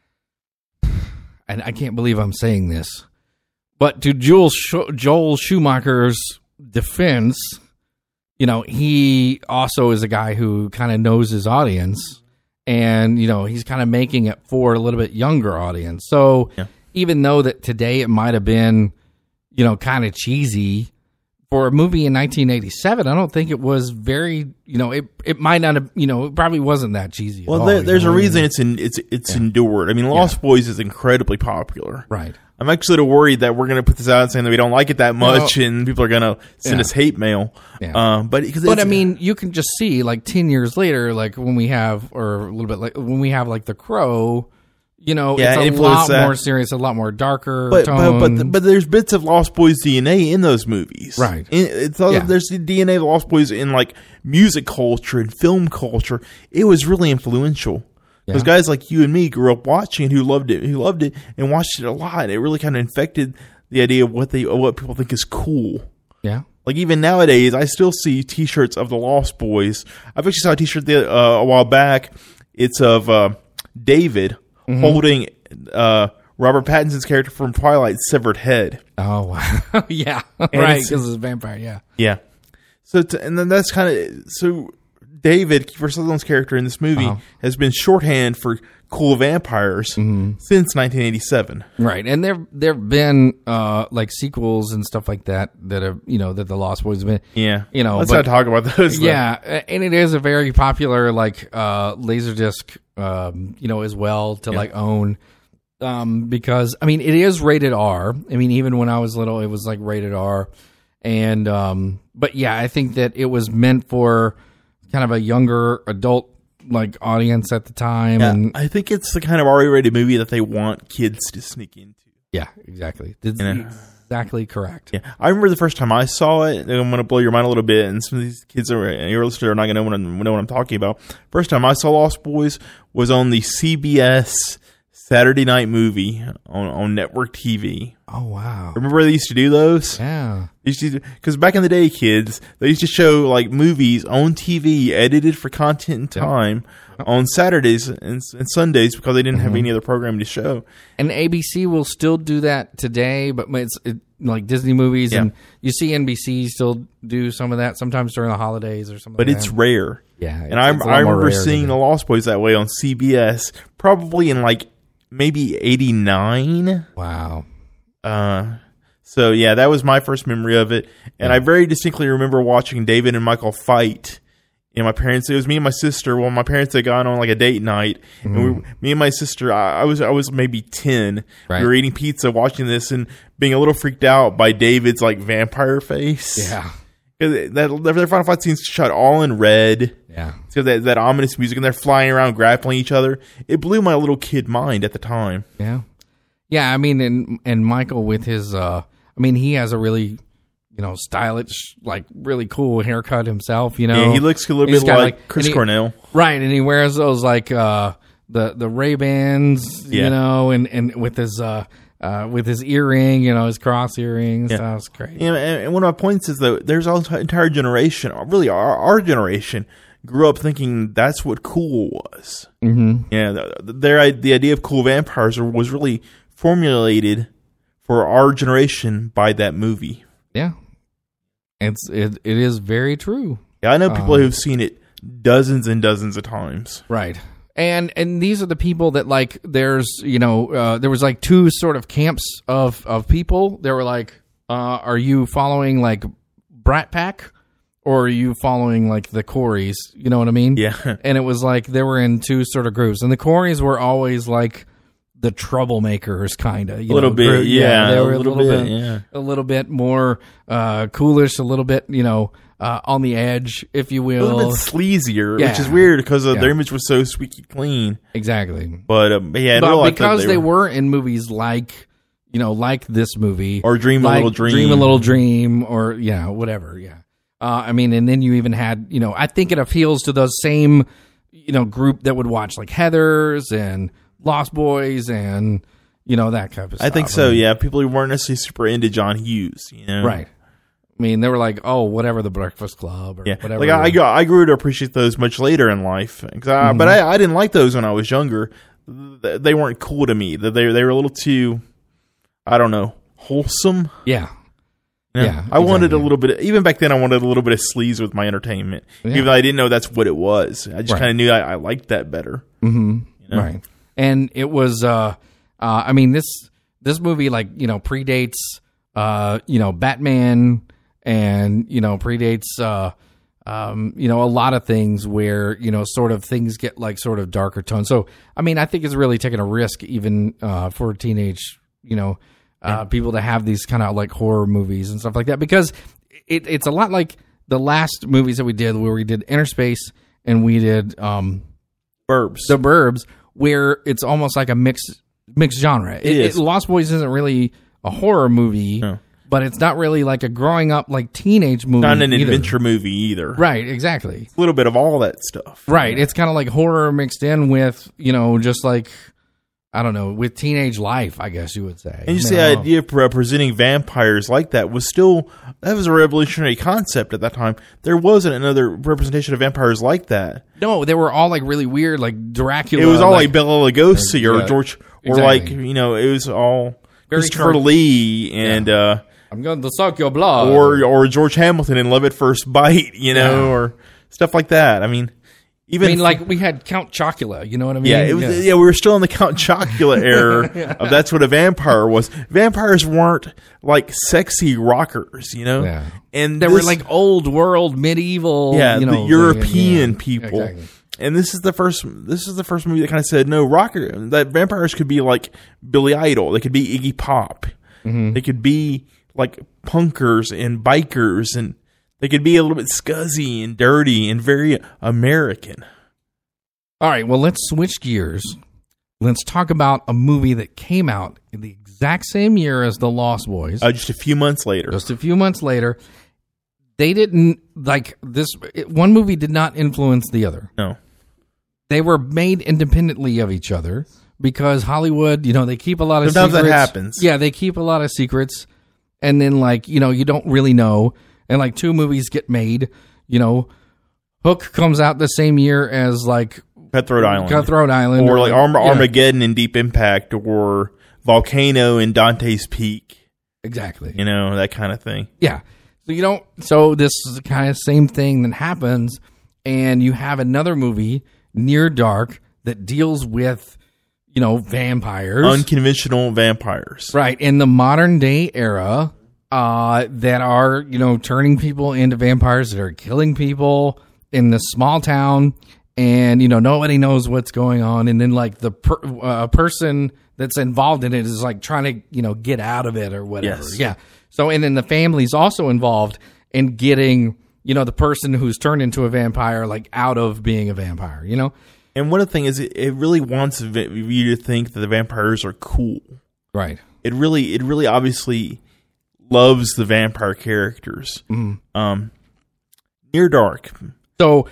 and I can't believe I'm saying this, but to Joel, Sch- Joel Schumacher's defense, you know, he also is a guy who kind of knows his audience, and, you know, he's kind of making it for a little bit younger audience. So Yeah. even though that today it might have been, you know, kind of cheesy, for a movie in nineteen eighty-seven, I don't think it was very, you know, it it might not have, you know, it probably wasn't that cheesy. At Well, all, there, you there's know a what I reason mean? it's in, it's it's endured. I mean, Lost Boys is incredibly popular. Right. I'm actually worried that we're going to put this out and saying that we don't like it that much, Well, and people are going to send yeah. us hate mail. Yeah. Um, but because But I mean, you can just see like ten years later, like when we have, or a little bit like when we have like The Crow, you know, Yeah, it's a influence lot that. more serious, a lot more darker but tone. but, but but there's bits of Lost Boys D N A in those movies, Right. In, it's all, Yeah. There's the D N A of Lost Boys in like music culture and film culture. It was really influential. Because Yeah. guys like you and me grew up watching it, who loved it, who loved it, and watched it a lot. It really kind of infected the idea of what they, of what people think is cool. yeah. Like even nowadays, I still see T-shirts of the Lost Boys. I've actually saw a T-shirt the, uh, a while back. It's of uh, David Mm-hmm. holding uh, Robert Pattinson's character from Twilight's severed head. Oh wow. Yeah. right. it's- Because it's a vampire. Yeah. Yeah. So to, and then that's kind of so. David Kiefer Sutherland's character in this movie Uh-huh. has been shorthand for cool vampires Mm-hmm. since nineteen eighty-seven. Right, and there there've been uh, like sequels and stuff like that that have, you know, that the Lost Boys have been. Yeah, You know, let's but- not talk about those. though. Yeah, and it is a very popular like uh, Laserdisc, um, you know, as well to like own, um, because I mean it is rated R. I mean even when I was little, it was like rated R, and um, but yeah, I think that it was meant for kind of a younger adult like audience at the time, Yeah, and I think it's the kind of R rated movie that they want kids to sneak into. yeah, exactly, that's You know? exactly correct. Yeah, I remember the first time I saw it, and I'm going to blow your mind a little bit, and some of these kids are, your listeners are not going to know what I'm, know what I'm talking about. First time I saw Lost Boys was on the C B S Saturday Night Movie on, on network T V. Oh wow, Remember they used to do those? yeah. Because back in the day, kids, they used to show like movies on T V, edited for content and time, on Saturdays and, and Sundays because they didn't have any other programming to show. And A B C will still do that today, but it's it, like Disney movies, Yeah. and you see N B C still do some of that sometimes during the holidays or something. But like it's that. rare. yeah, And I, it's a lot I more remember rare seeing today. The Lost Boys that way on C B S, probably in like maybe eighty-nine. Wow. Uh, so yeah, that was my first memory of it. And I very distinctly remember watching David and Michael fight And my parents, it was me and my sister. Well, my parents had gone on like a date night, mm-hmm. and we, me and my sister, I, I was I was maybe ten. Right. We were eating pizza, watching this, and being a little freaked out by David's like vampire face. Yeah, that their final fight scenes shot all in red. Yeah, so that that ominous music, and they're flying around, grappling each other. It blew my little kid mind at the time. Yeah, yeah. I mean, and and Michael with his, uh, I mean, he has a really, you know, stylish, like really cool haircut himself, you know. Yeah, he looks a little He's bit like, like Chris he, Cornell. Right, and he wears those like uh, the the Ray-Bans, yeah. you know, and, and with his uh, uh, with his earring, you know, his cross earrings. Yeah. That was great. Yeah, and one of my points is though, there's an entire generation, really our, our generation, grew up thinking that's what cool was. Mm-hmm. Yeah, the, their the idea of cool vampires was really formulated for our generation by that movie. Yeah. It's it it is very true. Yeah, I know people um, who've seen it dozens and dozens of times. Right. And and these are the people that like there's, you know, uh, there was like two sort of camps of, of people. They were like, uh, are you following like Brat Pack or are you following like the Coreys? You know what I mean? Yeah. And it was like they were in two sort of groups. And the Coreys were always like the troublemakers, kind of. A little know, bit, yeah. They were a little, little bit, bit yeah. a little bit more uh, coolish, a little bit, you know, uh, on the edge, if you will. A little bit sleazier, yeah. which is weird because uh, yeah. their image was so squeaky clean. Exactly. But um, yeah, but no, because they, they were, were in movies like, you know, like this movie, or Dream like a Little Dream, Dream a Little Dream, or yeah, whatever. Yeah. Uh, I mean, and then you even had, you know, I think it appeals to those same, you know, group that would watch like Heathers and Lost Boys and, you know, that kind of stuff. I think so, yeah. People who weren't necessarily super into John Hughes, you know? Right. I mean, they were like, oh, whatever, The Breakfast Club or yeah. whatever. Like, I, I grew to appreciate those much later in life. I, mm-hmm. But I, I didn't like those when I was younger. They weren't cool to me. They, they were a little too, I don't know, wholesome. Yeah. Yeah, yeah I exactly. wanted a little bit. Even back then, I wanted a little bit of sleaze with my entertainment, yeah. even though I didn't know that's what it was. I just right. kind of knew I, I liked that better. Mm-hmm. You know? Right, and it was. Uh, uh, I mean, this this movie, like you know, predates uh, you know Batman, and you know predates uh, um, you know a lot of things where you know sort of things get like sort of darker tone. So, I mean, I think it's really taking a risk even uh, for teenage, you know. Uh, people to have these kind of like horror movies and stuff like that, because it, it's a lot like the last movies that we did, where we did Interspace and we did um, Burbs, the Burbs, where it's almost like a mixed mixed genre. It, it is. It, Lost Boys isn't really a horror movie, no. but it's not really like a growing up like teenage movie. Not an either. adventure movie either. Right, exactly. It's a little bit of all that stuff. Right, it's kind of like horror mixed in with, you know, just like, I don't know, with teenage life, I guess you would say. And just the idea of presenting vampires like that was still, that was a revolutionary concept at that time. There wasn't another representation of vampires like that. No, they were all like really weird, like Dracula. It was all like, like Bela Lugosi or yeah, George, or exactly. like, you know, it was all Very Christopher true. Lee and, yeah. uh, I'm going to suck your blood. Or, or George Hamilton in Love at First Bite, you know, Yeah. or stuff like that. I mean, Even I mean, like we had Count Chocula, you know what I mean? Yeah, it was, yeah. yeah, we were still in the Count Chocula era yeah. of that's what a vampire was. Vampires weren't like sexy rockers, you know? Yeah. And they this, were like old world, medieval, yeah, you know, the European yeah, people. Exactly. And this is the first this is the first movie that kind of said, no, rocker, that vampires could be like Billy Idol. They could be Iggy Pop. Mm-hmm. They could be like punkers and bikers, and they could be a little bit scuzzy and dirty and very American. All right, well, let's switch gears. Let's talk about a movie that came out in the exact same year as The Lost Boys. Uh, just a few months later. Just a few months later. They didn't, like, this, it, one movie did not influence the other. No. They were made independently of each other because Hollywood, you know, they keep a lot of Sometimes secrets. that happens. Yeah, they keep a lot of secrets. And then, like, you know, you don't really know. And, like, two movies get made. You know, Hook comes out the same year as, like, Cutthroat Island. Cutthroat Island. Or, like, Arm- yeah. Armageddon and Deep Impact, or Volcano and Dante's Peak. Exactly. You know, that kind of thing. Yeah. So you don't, so this is the kind of same thing that happens, and you have another movie, Near Dark, that deals with, you know, vampires. Unconventional vampires. Right. In the modern day era, uh, that are, you know, turning people into vampires, that are killing people. in this small town, and you know nobody knows what's going on, and then like the per, uh, person that's involved in it is like trying to you know get out of it or whatever. Yes. Yeah. So and then the family's also involved in getting you know the person who's turned into a vampire like out of being a vampire. You know. And one of the things is, it, it really wants you to think that the vampires are cool. Right. It really, it really obviously loves the vampire characters. Mm. Um, Near Dark. So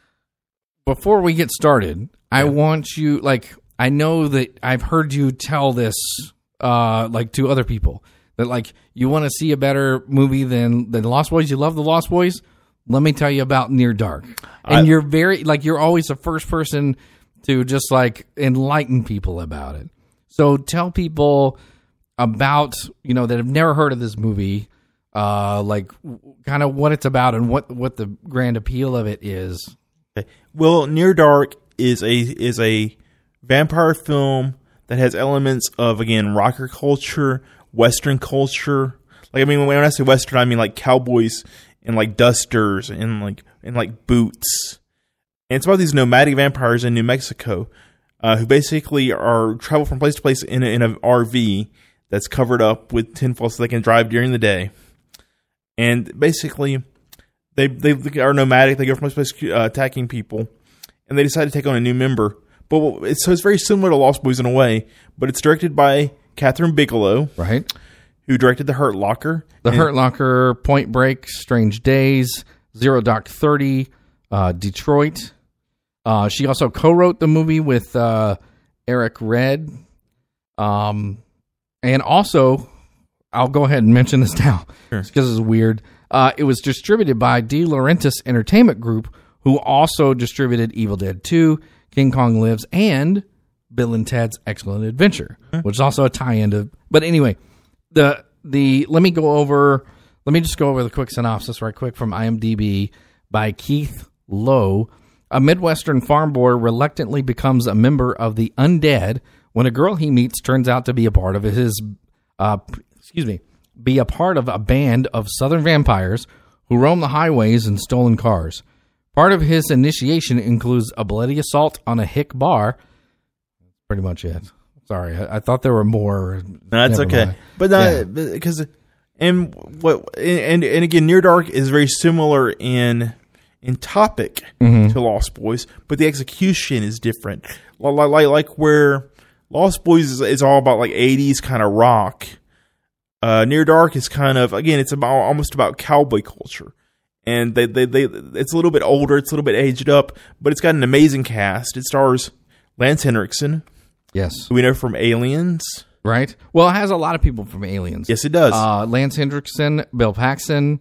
before we get started, I want you, like, I know that I've heard you tell this, uh, like, to other people that, like, you want to see a better movie than than Lost Boys. You love the Lost Boys. Let me tell you about Near Dark. And I, you're very, like, you're always the first person to just, like, enlighten people about it. So tell people about, you know, that have never heard of this movie, uh, like, kind of what it's about and what, what the grand appeal of it is. Okay. Well, Near Dark is a is a vampire film that has elements of, again, rocker culture, Western culture. Like, I mean, when I say Western, I mean, like, cowboys and like dusters and like and like boots. And it's about these nomadic vampires in New Mexico uh, who basically are travel from place to place in a, in an R V that's covered up with tinfoil so they can drive during the day. And basically, they they are nomadic. They go from place to place uh, attacking people, and they decide to take on a new member. But it's, so it's very similar to Lost Boys in a way, but it's directed by Catherine Bigelow, right? Who directed The Hurt Locker. The and, Hurt Locker, Point Break, Strange Days, Zero Dark Thirty, uh, Detroit. Uh, she also co-wrote the movie with uh, Eric Red. Um, and also, I'll go ahead and mention this now, sure. because it's weird. Uh, it was distributed by De Laurentiis Entertainment Group, who also distributed Evil Dead two, King Kong Lives, and Bill and Ted's Excellent Adventure, hmm. which is also a tie-in to... But anyway... The the let me go over let me just go over the quick synopsis right quick from IMDb by Keith Lowe. A Midwestern farm boy reluctantly becomes a member of the undead when a girl he meets turns out to be a part of his uh excuse me be a part of a band of southern vampires who roam the highways in stolen cars. Part of his initiation includes a bloody assault on a hick bar. That's pretty much it. Sorry, I, I thought there were more. No, that's okay, mind. but not because yeah. and what and and again, Near Dark is very similar in in topic mm-hmm. to Lost Boys, but the execution is different. Like like, like where Lost Boys is, is all about like eighties kind of rock. Uh, Near Dark is kind of again, it's about almost about cowboy culture, and they they they it's a little bit older, it's a little bit aged up, but it's got an amazing cast. It stars Lance Henriksen. Yes. Who we know from Aliens. Right. Well, it has a lot of people from Aliens. Yes, it does. Uh, Lance Hendrickson, Bill Paxton,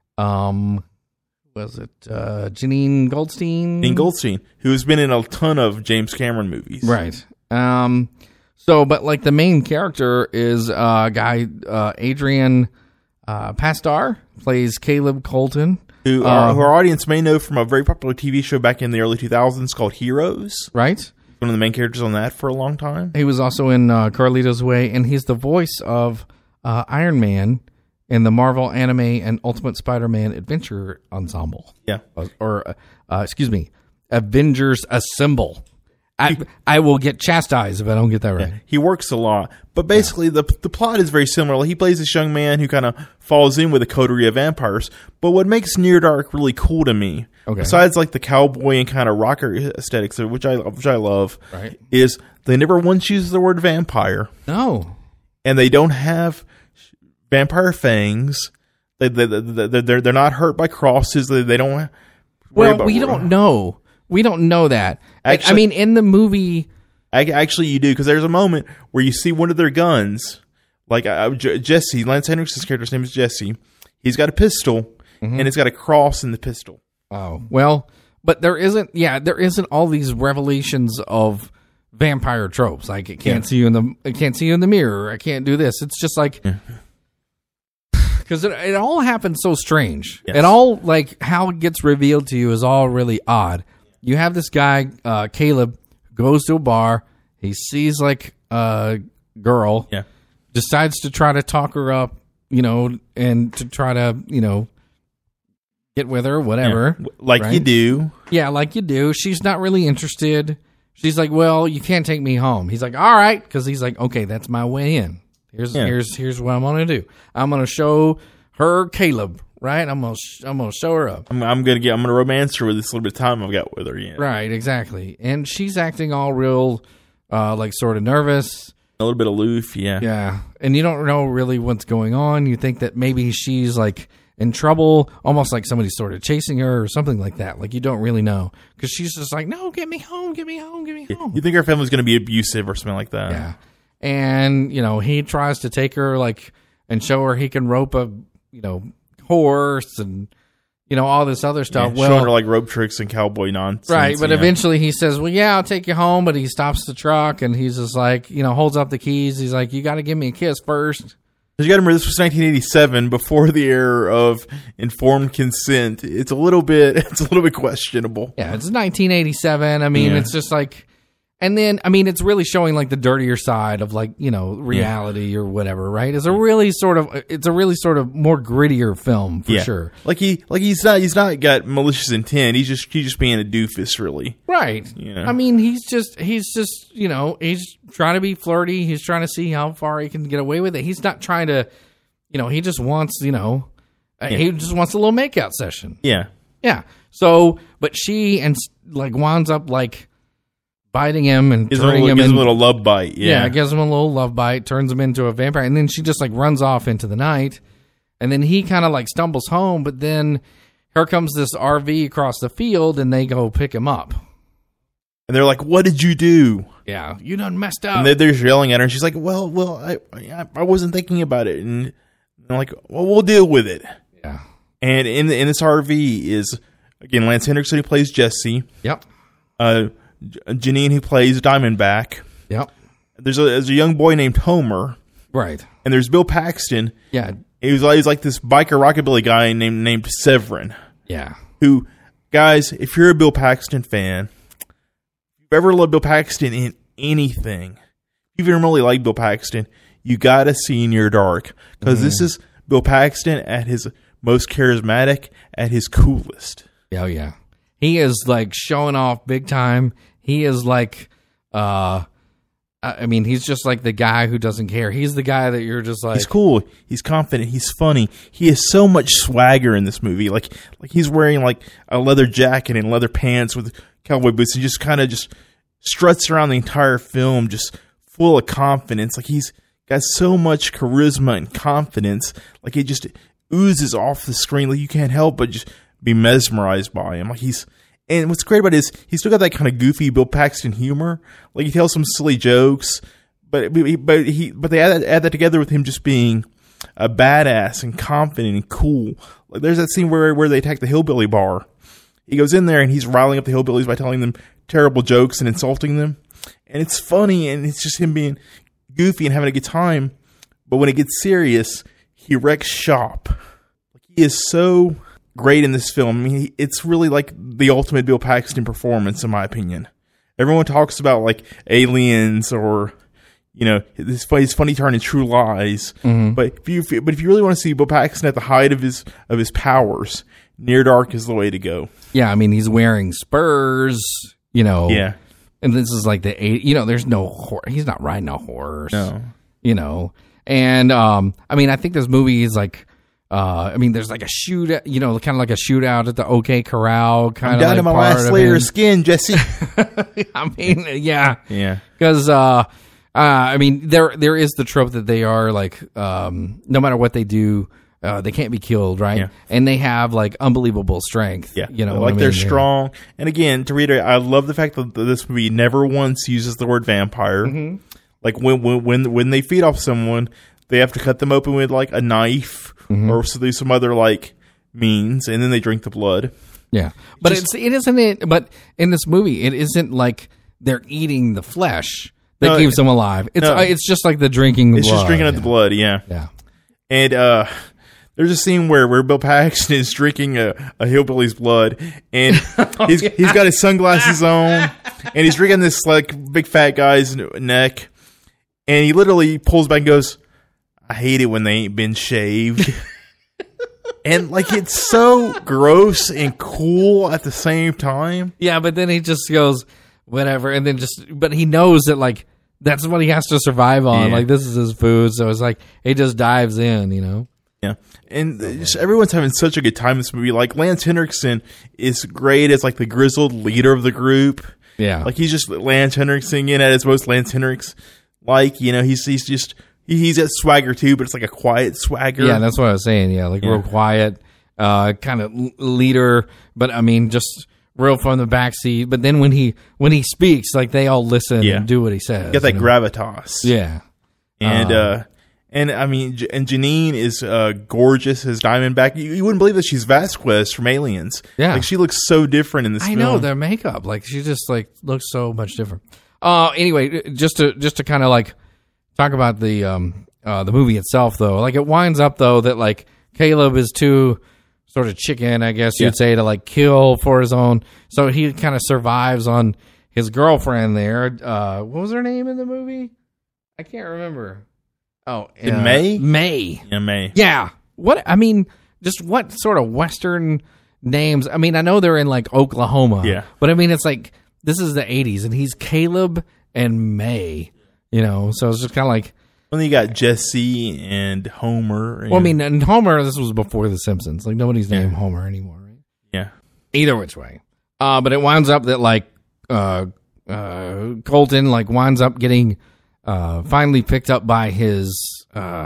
um, was it uh, Janine Goldstein? Janine Goldstein, who has been in a ton of James Cameron movies. Right. Um, so, but like the main character is a uh, guy, uh, Adrian uh, Pastar, plays Caleb Colton. Who, uh, our, who our audience may know from a very popular T V show back in the early two thousands called Heroes. Right. One of the main characters on that for a long time. He was also in uh, Carlito's Way, and he's the voice of uh, Iron Man in the Marvel Anime and Ultimate Spider-Man Adventure Ensemble. Yeah. Uh, or, uh, uh, excuse me, Avengers Assemble. I, I will get chastised if I don't get that right. Yeah, he works a lot. But basically, yeah. the the plot is very similar. He plays this young man who kind of falls in with a coterie of vampires. But what makes Near Dark really cool to me, okay. besides like the cowboy and kind of rocker aesthetics, which I which I love, right. is they never once use the word vampire. No. And they don't have vampire fangs. They, they, they, they're, they're not hurt by crosses. They, they don't... Well, we don't know. We don't know that. Actually, I mean, in the movie... Actually, you do, because there's a moment where you see one of their guns. Like, uh, Jesse, Lance Henriksen's character's name is Jesse. He's got a pistol, mm-hmm. and it's got a cross in the pistol. Oh, well, but there isn't... Yeah, there isn't all these revelations of vampire tropes. Like, it can't yeah. see you in the... It can't see you in the mirror. I can't do this. It's just like... Because yeah. it, it all happens so strange. Yes. It all, like, how it gets revealed to you is all really odd. You have this guy, uh, Caleb, goes to a bar. He sees, like, a girl. Yeah. Decides to try to talk her up, you know, and to try to, you know, get with her, whatever. Yeah. Like right? you do. Yeah, like you do. She's not really interested. She's like, well, you can't take me home. He's like, all right, because he's like, okay, that's my way in. Here's Yeah. here's here's what I'm gonna do. I'm gonna show her Caleb, right? I'm gonna sh- I'm gonna show her up. I'm, I'm gonna get. I'm gonna romance her with this little bit of time I've got with her. Yeah, Right, exactly. And she's acting all real, uh, like sort of nervous. a little bit aloof. Yeah, Yeah, and you don't know really what's going on. You think that maybe she's like in trouble, almost like somebody's sort of chasing her or something like that. Like you don't really know because she's just like, no, get me home, get me home, get me home. You think her family's gonna be abusive or something like that? Yeah. And, you know, he tries to take her, like, and show her he can rope a, you know, horse and, you know, all this other Yeah, stuff. well, showing her like rope tricks and cowboy nonsense. right. But yeah. eventually he says, well, yeah, I'll take you home. But he stops the truck and he's just like, you know, holds up the keys. He's like, you got to give me a kiss first. You got to remember, this was nineteen eighty-seven, before the era of informed consent. It's a little bit, it's a little bit questionable. Yeah, it's nineteen eighty-seven. I mean, Yeah. it's just like, and then, I mean, it's really showing like the dirtier side of like, you know, reality or whatever, right? It's a really sort of, it's a really sort of more grittier film for Yeah, sure. Like he, like he's not, he's not got malicious intent. He's just, he's just being a doofus, really. Right. Yeah. I mean, he's just, he's just, you know, he's trying to be flirty. He's trying to see how far he can get away with it. He's not trying to, you know, he just wants, you know, uh he just wants a little makeout session. Yeah, Yeah. So, but she and like winds up like biting him and gives him a turning little, him gives him in- a little love bite. Yeah, Yeah, gives him a little love bite, turns him into a vampire, and then she just like runs off into the night, and then he kind of like stumbles home, but then here comes this R V across the field, and they go pick him up. and they're like, "What did you do?" Yeah, you done messed up. And they're, they're yelling at her, and she's like, "Well, well, I, I, I wasn't thinking about it." And they're like, "Well, we'll deal with it." yeah. And in in this R V is again Lance Henriksen, who plays Jesse, Yep. uh, J- Janine, who plays Diamondback. Yep. There's a there's a young boy named Homer, Right. and there's Bill Paxton. Yeah. He was like, he's like this biker rockabilly guy named named Severin. Yeah. Who, guys, if you're a Bill Paxton fan, if you've ever loved Bill Paxton in anything, if you even really like Bill Paxton, you gotta see Near Dark, because Mm-hmm. this is Bill Paxton at his most charismatic, at his coolest. Oh yeah. He is like showing off big time. He is like, uh, I mean, he's just like the guy who doesn't care. He's the guy that you're just like, He's cool. He's confident. He's funny. He has so much swagger in this movie. Like, like he's wearing like a leather jacket and leather pants with cowboy boots, and just kind of just struts around the entire film, just full of confidence. Like he's got so much charisma and confidence. Like it just oozes off the screen. Like you can't help but just be mesmerized by him. Like he's, and what's great about it is he's still got that kind of goofy Bill Paxton humor. Like he tells some silly jokes, but but he but they add that, add that together with him just being a badass and confident and cool. Like there's that scene where where they attack the hillbilly bar. He goes in there and he's riling up the hillbillies by telling them terrible jokes and insulting them, and it's funny and it's just him being goofy and having a good time. But when it gets serious, he wrecks shop. Like he is so great in this film. I mean, he, it's really like the ultimate Bill Paxton performance, in my opinion. Everyone talks about like Aliens or, you know, his, his funny turn in True Lies. Mm-hmm. But if you but if you really want to see Bill Paxton at the height of his of his powers, Near Dark is the way to go. yeah, I mean, he's wearing spurs, you know. Yeah. And this is like the eight, you know, there's no horse. He's not riding a horse. No. You know. And, um, I mean, I think this movie is like, uh, I mean, there's like a shoot, you know, kind of like a shootout at the OK Corral. Kind I'm of down like to my part last of layer it. of skin, Jesse. I mean, yeah. Yeah. Because, uh, uh, I mean, there there is the trope that they are like, um, no matter what they do, uh, they can't be killed, right? Yeah. And they have like unbelievable strength. Yeah, you know, like what I they're mean? Yeah. strong. And again, to reiterate, I love the fact that this movie never once uses the word vampire. Mm-hmm. Like when when when when they feed off someone, they have to cut them open with like a knife Mm-hmm. or so there's some other like means, and then they drink the blood. Yeah, but Just- it's it isn't it. But in this movie, it isn't like they're eating the flesh that No, keeps them alive. It's no. uh, it's just like the drinking. The It's blood. just drinking up yeah. the blood. Yeah, Yeah. and uh. There's a scene where, where Bill Paxton is drinking a, a hillbilly's blood, and he's he's got his sunglasses on, and he's drinking this like big fat guy's neck, and he literally pulls back and goes, "I hate it when they ain't been shaved." And like it's so gross and cool at the same time. Yeah, but then he just goes whatever, and then just but he knows that like that's what he has to survive on. Yeah. Like this is his food, so it's like he just dives in, you know. Yeah, and just everyone's having such a good time in this movie. Like Lance Henriksen is great as like the grizzled leader of the group. Yeah, Like he's just Lance Henriksen in at his most Lance Henriksen. Like, you know, he's he's just he, he's at swagger too, but it's like a quiet swagger. yeah, that's what I was saying. Yeah, like Yeah. real quiet, uh, kind of leader, but I mean, just real from the backseat. But then when he when he speaks, like they all listen Yeah. and do what he says. Got that you know? gravitas. Yeah, And Uh, uh and I mean J- and Janine is uh gorgeous as Diamondback. You, you wouldn't believe that she's Vasquez from Aliens. Yeah. Like she looks so different in this I film. know their makeup. Like she just like looks so much different. Uh, anyway, just to just to kind of like talk about the um uh the movie itself though. Like it winds up though that like Caleb is too sort of chicken, I guess Yeah. you'd say, to like kill for his own. So he kind of survives on his girlfriend there. Uh, what was her name in the movie? I can't remember. Oh, In uh, May? May. Yeah, May. Yeah. What I mean, just what sort of Western names? I mean, I know they're in like Oklahoma. Yeah. But I mean, it's like this is the eighties, and he's Caleb and May. You know, so it's just kind of like. Well, then you got Jesse and Homer. And, Well, I mean, and Homer. This was before The Simpsons. Like nobody's named Homer anymore, right? yeah, Either which way. Uh, but it winds up that like uh, uh, Colton like winds up getting uh, finally picked up by his uh,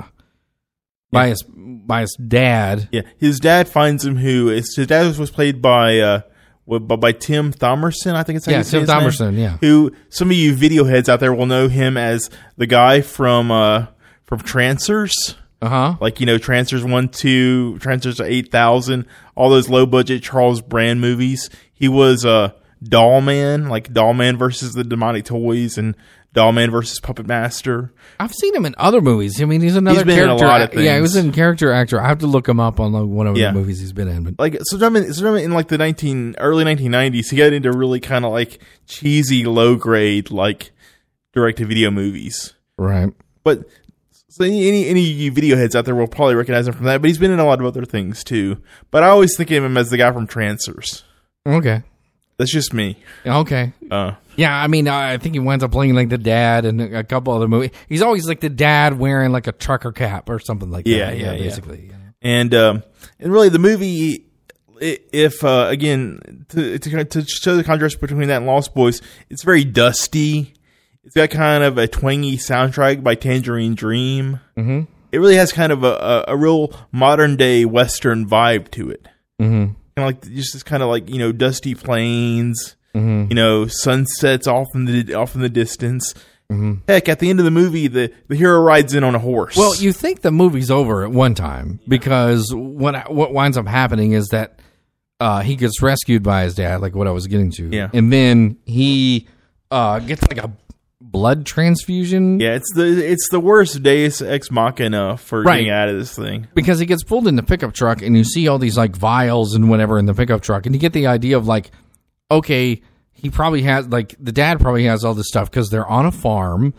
by Yeah. his by his dad. yeah. His dad finds him. Who is his dad was played by uh, what- by, by Tim Thomerson. I think it's how Yeah, you say Tim his name. Thomerson. Yeah. Who some of you video heads out there will know him as the guy from uh, from Trancers. Uh huh. Like, you know, Trancers one, two, Trancers eight thousand, all those low budget Charles Brand movies. He was uh, Doll Man, like Doll Man versus the Demonic Toys and Doll Man versus Puppet Master. I've seen him in other movies. I mean, he's another He's been in a character. lot of Yeah, he was things. in character actor. I have to look him up on like, one of Yeah. the movies he's been in. But Like, sometime in, sometime in like the nineteen early nineteen nineties, he got into really kind of like cheesy, low grade, like direct to video movies. right. But so any, any any of you video heads out there will probably recognize him from that. But he's been in a lot of other things too. But I always think of him as the guy from Trancers. Okay. That's just me. Okay. Uh, Yeah, I mean, I think he winds up playing like the dad in a couple other movies. He's always like the dad wearing like a trucker cap or something like Yeah, that. yeah, yeah. basically. you know. and um, and really the movie, i- if uh, again to, to to show the contrast between that and Lost Boys, it's very dusty. It's got kind of a twangy soundtrack by Tangerine Dream. Mm-hmm. It really has kind of a, a, a real modern day Western vibe to it. Mm-hmm. Kind of like just this kind of like, you know, dusty plains, Mm-hmm. you know, sunsets off in the off in the distance. Mm-hmm. Heck, at the end of the movie, the, the hero rides in on a horse. Well, you think the movie's over at one time because what what winds up happening is that uh, he gets rescued by his dad, like what I was getting to, Yeah. and then he uh, gets like a blood transfusion. yeah, it's the it's the worst Deus Ex Machina for Right. getting out of this thing. Because he gets pulled in the pickup truck and you see all these like vials and whatever in the pickup truck, and you get the idea of like, okay, he probably has like the dad probably has all this stuff because they're on a farm,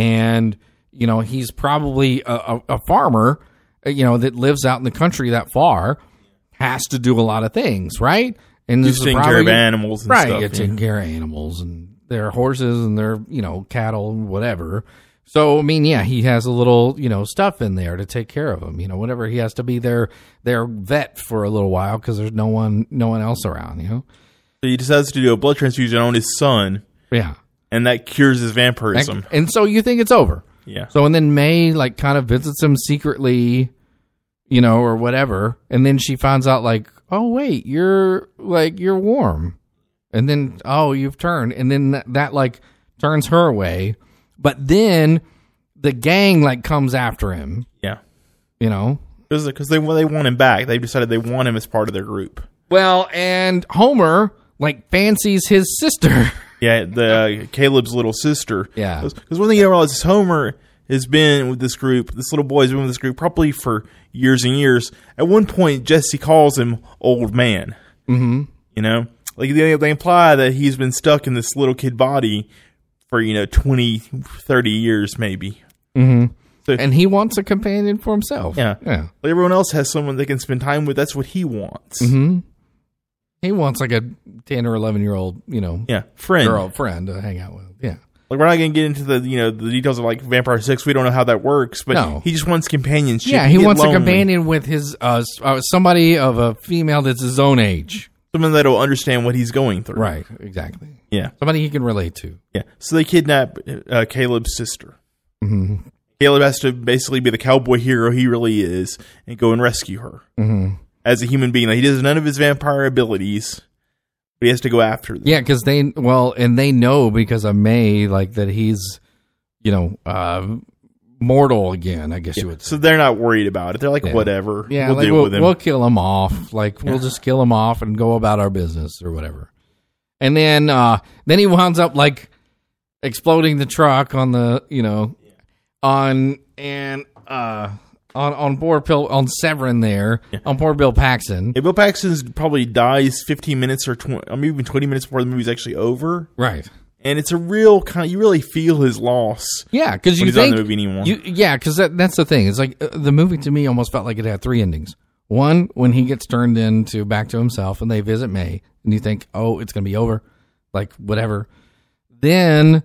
and you know he's probably a, a, a farmer, uh, you know, that lives out in the country that far, has to do a lot of things, right? And this Just is taking care probably- of animals and right? stuff. You're yeah. taking care of animals and their horses and their you know cattle and whatever. So I mean, yeah, he has a little you know stuff in there to take care of them. You know, whatever he has to be their their vet for a little while because there's no one no one else around. You know, So he decides to do a blood transfusion on his son, yeah. and that cures his vampirism. And so you think it's over. Yeah. So and then May like kind of visits him secretly, you know, or whatever, and then she finds out like, oh wait, you're like you're warm, and then oh you've turned, and then that, that like turns her away, but then the gang like comes after him, Yeah. you know. Because they, well, they want him back. They've decided they want him as part of their group. Well, and Homer like fancies his sister. Yeah, the uh, Caleb's little sister. Yeah. Because one thing you don't realize is Homer has been with this group, this little boy has been with this group probably for years and years. At one point, Jesse calls him old man. Mm-hmm. You know? Like, they, they imply that he's been stuck in this little kid body for, you know, twenty, thirty years maybe. Mm-hmm. So, and he wants a companion for himself. yeah. Yeah. Like everyone else has someone they can spend time with. That's what he wants. Mm-hmm. He wants like a ten or eleven year old, you know, Yeah. Friend. girl friend to hang out with. Yeah. Like, we're not going to get into the, you know, the details of, like, Vampire Six. We don't know how that works, but No. he just wants companionship. Yeah, You he get wants lonely. a companion with his uh, s- uh, somebody of a female that's his own age. Someone that'll understand what he's going through. Right, exactly. Yeah. Somebody he can relate to. Yeah. So they kidnap uh, Caleb's sister. Mm-hmm. Caleb has to basically be the cowboy hero he really is and go and rescue her. Mm-hmm. As a human being. Like, he does none of his vampire abilities, but he has to go after them. Yeah, because they, well, and they know because of May, like, that he's, you know, uh, mortal again, I guess you would say. So they're not worried about it. They're like, Yeah. whatever. Yeah, we'll like deal we'll, with him. we'll kill him off. Like, we'll just kill him off and go about our business or whatever. And then, uh, then he winds up, like, exploding the truck on the, you know, on, and, uh, on, on board Bill, on Severin there, on poor Bill Paxton. Yeah, Bill Paxton probably dies fifteen minutes or twenty, I mean, even twenty minutes before the movie's actually over. Right. And it's a real kind. You really feel his loss. Yeah, because when you he's not in think the movie anymore. You, yeah, because that, that's the thing. It's like uh, the movie to me almost felt like it had three endings. One, when he gets turned into back to himself, and they visit May, and you think, oh, it's gonna be over, like whatever. Then,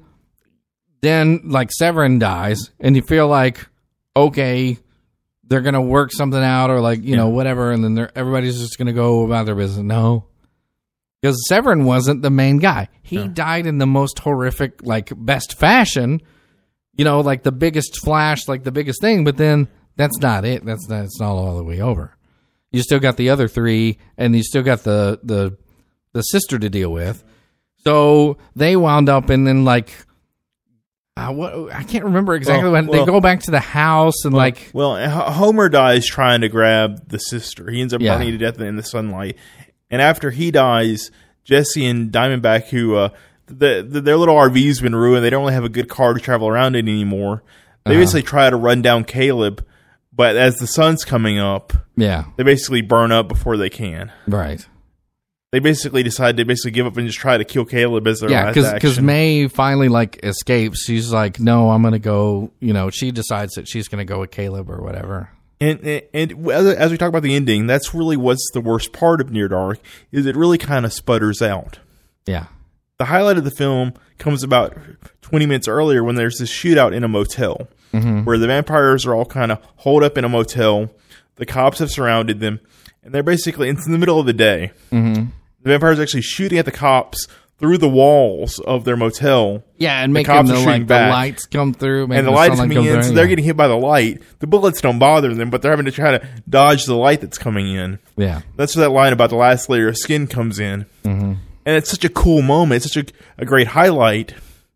then like Severin dies, and you feel like, okay, they're gonna work something out, or like you Yeah. know whatever, and then they're, everybody's just gonna go about their business. No. Because Severin wasn't the main guy. He No. died in the most horrific, like, best fashion. You know, like the biggest flash, like the biggest thing. But then that's not it. That's that's not all the way over. You still got the other three, and you still got the the the sister to deal with. So they wound up, and then like, uh, what I can't remember exactly Well, when well- they go back to the house and like, Well, H- Homer dies trying to grab the sister. He ends up Yeah. burning to death in the sunlight. And after he dies, Jesse and Diamondback, who uh, the, the, their little R V's been ruined, they don't really have a good car to travel around in anymore. They Uh-huh. basically try to run down Caleb, but as the sun's coming up, yeah, they basically burn up before they can. right. They basically decide to basically give up and just try to kill Caleb as their Yeah, last because action. May finally like escapes. She's like, no, I'm gonna go. You know, she decides that she's gonna go with Caleb or whatever. And, and and as, as we talk about the ending, that's really what's the worst part of Near Dark, is it really kind of sputters out. Yeah, The highlight of the film comes about twenty minutes earlier when there's this shootout in a motel Mm-hmm. where the vampires are all kind of holed up in a motel. The cops have surrounded them, and they're basically, it's in the middle of the day. mm-hmm. The vampires are actually shooting at the cops through the walls of their motel. yeah, and The making cops the are like shooting the back. lights come through, And making the the light is sunlight coming come in, through, so they're yeah. getting hit by the light. The bullets don't bother them, but they're having to try to dodge the light that's coming in. yeah, That's where that line about the last layer of skin comes in. mm-hmm. And it's such a cool moment. It's such a, a great highlight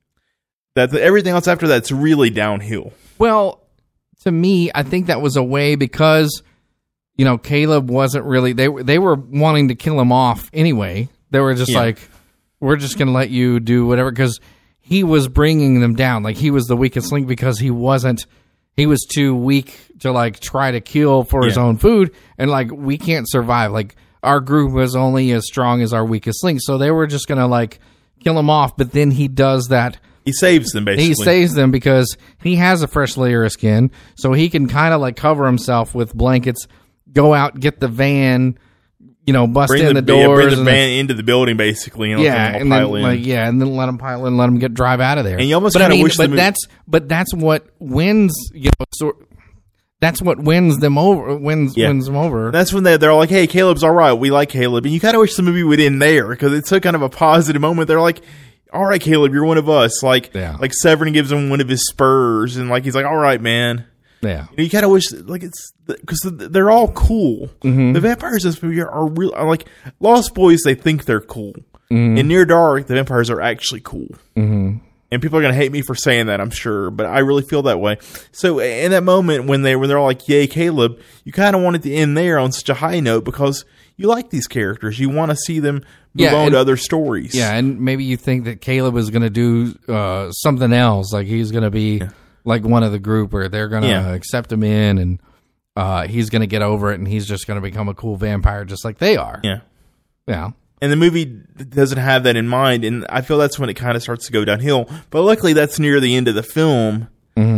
that the, everything else after that's really downhill. Well, to me, I think that was a way because you know Caleb wasn't really they were they were wanting to kill him off anyway. They were just Yeah. like, we're just gonna let you do whatever because he was bringing them down. Like he was the weakest link because he wasn't. He was too weak to like try to kill for his Yeah. own food, and like we can't survive. Like our group was only as strong as our weakest link, so they were just gonna like kill him off. But then he does that. He saves them, basically. He saves them because he has a fresh layer of skin, so he can kind of like cover himself with blankets, go out, get the van, you know, bust bring in the, the, yeah, doors, bring the and van into the building, basically. And then, let yeah, them and all then pile in. like yeah, and then let him pile in, let him get drive out of there. And you almost but I kinda mean, wish the but movie- that's but that's what wins, you know, sort. That's what wins them over. Wins Yeah. wins them over. That's when they, they're like, hey, Caleb's all right. We like Caleb. And you kind of wish the movie would end there because it's so kind of a positive moment. They're like, all right, Caleb, you're one of us. Like, Yeah. like Severin gives him one of his spurs. And like, he's like, all right, man. yeah, You, know, you kind of wish, like, it's because they're all cool. Mm-hmm. The vampires in this movie are, are real. Are like Lost Boys, they think they're cool. Mm-hmm. In Near Dark, the vampires are actually cool. Mm-hmm. And people are gonna hate me for saying that, I'm sure, but I really feel that way. So in that moment when they when they're all like, "Yay, Caleb," you kind of wanted to end there on such a high note because you like these characters. You want to see them move Yeah, on and- to other stories. yeah, and maybe you think that Caleb is going to do uh, something else, like he's going to be like one of the group, or they're going to Yeah. accept him in, and uh, he's going to get over it, and he's just going to become a cool vampire, just like they are. yeah. Yeah. And the movie doesn't have that in mind, and I feel that's when it kind of starts to go downhill. But luckily, that's near the end of the film, Mm-hmm.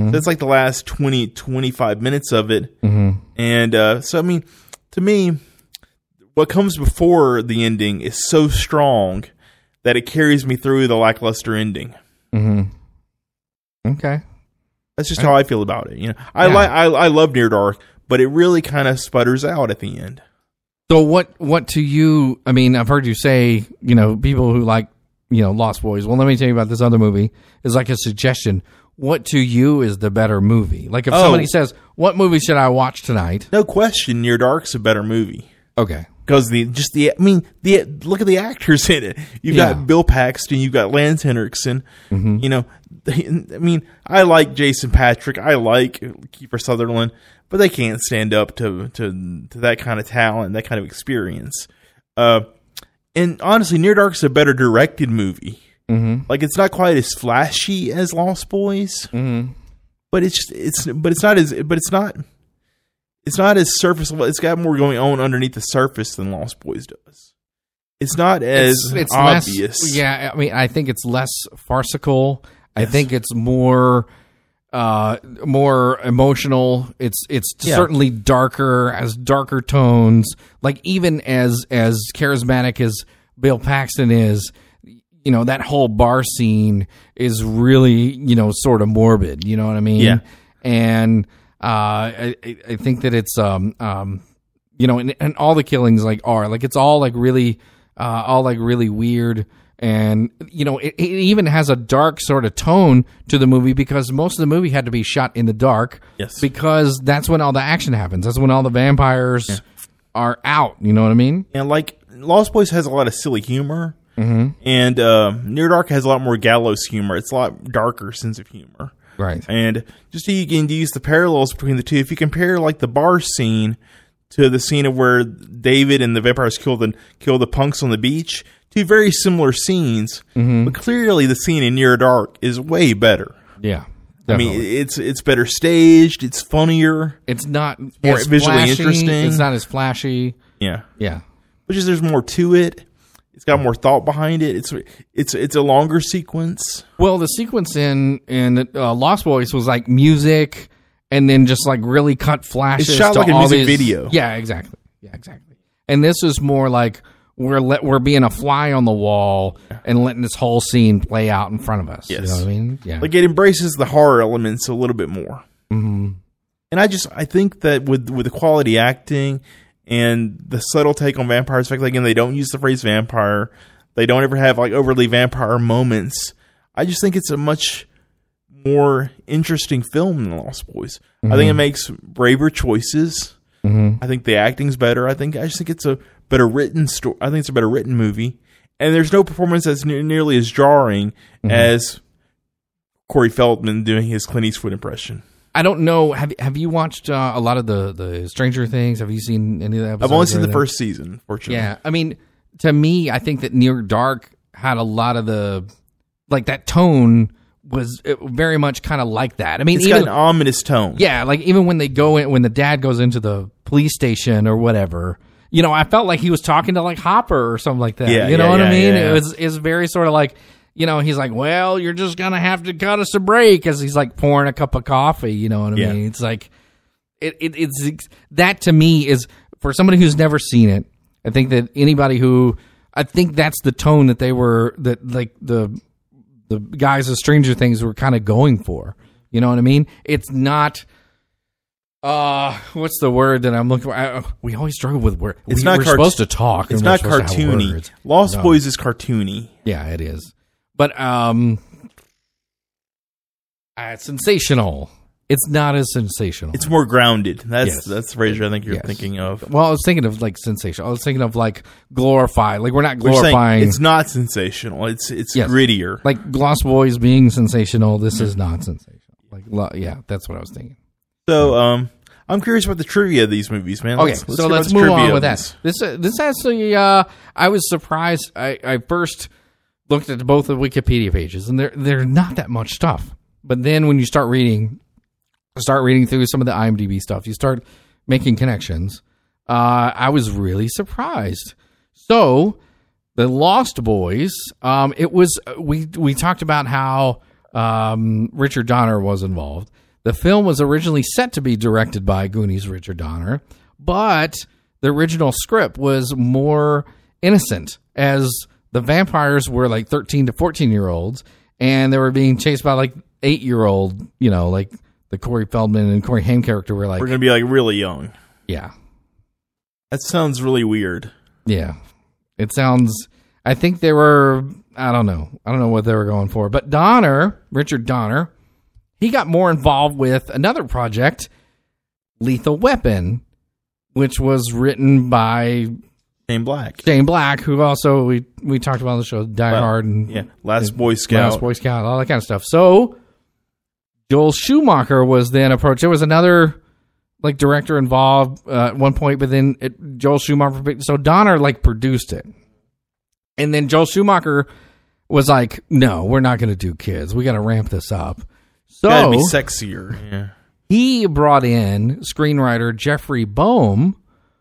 So it's like the last twenty, twenty-five minutes of it. Mm-hmm. And uh, so, I mean, to me, what comes before the ending is so strong that it carries me through the lackluster ending. Mm-hmm. Okay. That's just how I feel about it. You know, I Yeah. like I, I love Near Dark, but it really kind of sputters out at the end. So what, what to you, I mean, I've heard you say, you know, people who like, you know, Lost Boys. Well, let me tell you about this other movie. It's like a suggestion. What to you is the better movie? Like if Oh. somebody says, what movie should I watch tonight? No question, Near Dark's a better movie. Okay. Because the just the I mean the look at the actors in it. You've Yeah. got Bill Paxton, you've got Lance Henriksen. Mm-hmm. You know, I mean, I like Jason Patrick, I like Kiefer Sutherland, but they can't stand up to to to that kind of talent, that kind of experience. Uh, and honestly, Near Dark's a better directed movie. Mm-hmm. Like it's not quite as flashy as Lost Boys, Mm-hmm. but it's just, it's but it's not as but it's not. It's not as surface level. It's got more going on underneath the surface than Lost Boys does. It's not as It's, it's obvious. less, yeah, I mean, I think it's less farcical. I Yes. think it's more, uh, more emotional. It's it's Yeah. certainly darker, has darker tones. Like even as as charismatic as Bill Paxton is, you know, that whole bar scene is really, you know, sort of morbid. You know what I mean? Yeah. And uh, I I I think that it's um um you know, and, and all the killings like are like it's all like really uh all like really weird. And, you know, it, it even has a dark sort of tone to the movie because most of the movie had to be shot in the dark. Yes. Because that's when all the action happens. That's when all the vampires Yeah. are out. You know what I mean? And like Lost Boys has a lot of silly humor, Mm-hmm. and uh, Near Dark has a lot more gallows humor. It's a lot darker sense of humor. Right. And just so you can use the parallels between the two, if you compare like the bar scene to the scene of where David and the vampires kill the kill the punks on the beach, two very similar scenes, Mm-hmm. but clearly the scene in Near Dark is way better. Yeah. I mean, definitely. it's it's better staged, it's funnier. it's not more as visually flashy. interesting. It's not as flashy. Yeah. Yeah. Which is there's more to it. It's got more thought behind it. It's it's it's a longer sequence. Well, the sequence in in uh, Lost Boys was like music, and then just like really cut flashes. It's shot to like a all music these- video. Yeah, exactly. Yeah, exactly. And this is more like we're let, we're being a fly on the wall and letting this whole scene play out in front of us. Yes. You know what I mean? Yeah. Like it embraces the horror elements a little bit more. Mm-hmm. And I just I think that with with the quality acting and the subtle take on vampires, in fact, again, they don't use the phrase vampire. They don't ever have like overly vampire moments. I just think it's a much more interesting film than Lost Boys. Mm-hmm. I think it makes braver choices. Mm-hmm. I think the acting's better. I think I just think it's a better written story. I think it's a better written movie. And there's no performance that's ne- nearly as jarring Mm-hmm. as Corey Feldman doing his Clint Eastwood impression. I don't know. Have Have you watched uh, a lot of the the Stranger Things? Have you seen any of the episodes? I've only seen or the anything? first season, fortunately. Yeah, I mean, to me, I think that Near Dark had a lot of the like that tone was uh, very much kind of like that. I mean, It's even got an ominous tone. yeah, like even when they go in, when the dad goes into the police station or whatever, you know, I felt like he was talking to like Hopper or something like that. Yeah, you know yeah, what I yeah, mean? yeah, yeah. It was is very sort of like. You know, he's like, well, you're just going to have to cut us a break as he's like pouring a cup of coffee. You know what I Yeah. mean? It's like, it, it, it's, it's, that to me is, for somebody who's never seen it, I think that anybody who, I think that's the tone that they were, that like the, the guys of Stranger Things were kind of going for. You know what I mean? It's not, uh, what's the word that I'm looking for? I, we always struggle with word. It's we, not we're cart- supposed to talk. It's and we're not supposed to have cartoony. words. Lost No. Boys is cartoony. Yeah, it is. But um, uh, it's sensational. It's not as sensational. It's more grounded. That's Yes. that's the phrase I think you're Yes. thinking of. well, I was thinking of like sensational. I was thinking of like glorify. Like we're not We're saying glorifying. it's not sensational. It's it's Yes. grittier. like Lost Boys being sensational. This is not sensational. Like lo- yeah, that's what I was thinking. So um, I'm curious about the trivia of these movies, man. Okay, Let's- so hear let's about the move trivia on of with that. these. This uh, this actually, uh, I was surprised. I, I first looked at both of the Wikipedia pages, and they're they're not that much stuff. But then when you start reading, start reading through some of the IMDb stuff, you start making connections. Uh, I was really surprised. So the Lost Boys, um, it was we we talked about how um, Richard Donner was involved. The film was originally set to be directed by Goonies' Richard Donner, but the original script was more innocent, as the vampires were like thirteen to fourteen year olds, and they were being chased by like eight year old, you know, like the Corey Feldman and Corey Haim character were like, we're going to be like really young. Yeah. That sounds really weird. Yeah. It sounds, I think they were, I don't know. I don't know what they were going for. But Donner, Richard Donner, he got more involved with another project, Lethal Weapon, which was written by Shane Black. Shane Black, who also, we, we talked about on the show, Die well, Hard and yeah, Last Boy Scout. Last Boy Scout, all that kind of stuff. So, Joel Schumacher was then approached. There was another like director involved uh, at one point, but then it, Joel Schumacher. So Donner like produced it, and then Joel Schumacher was like, "No, we're not going to do kids. We got to ramp this up." So Gotta be sexier. Yeah. He brought in screenwriter Jeffrey Boehm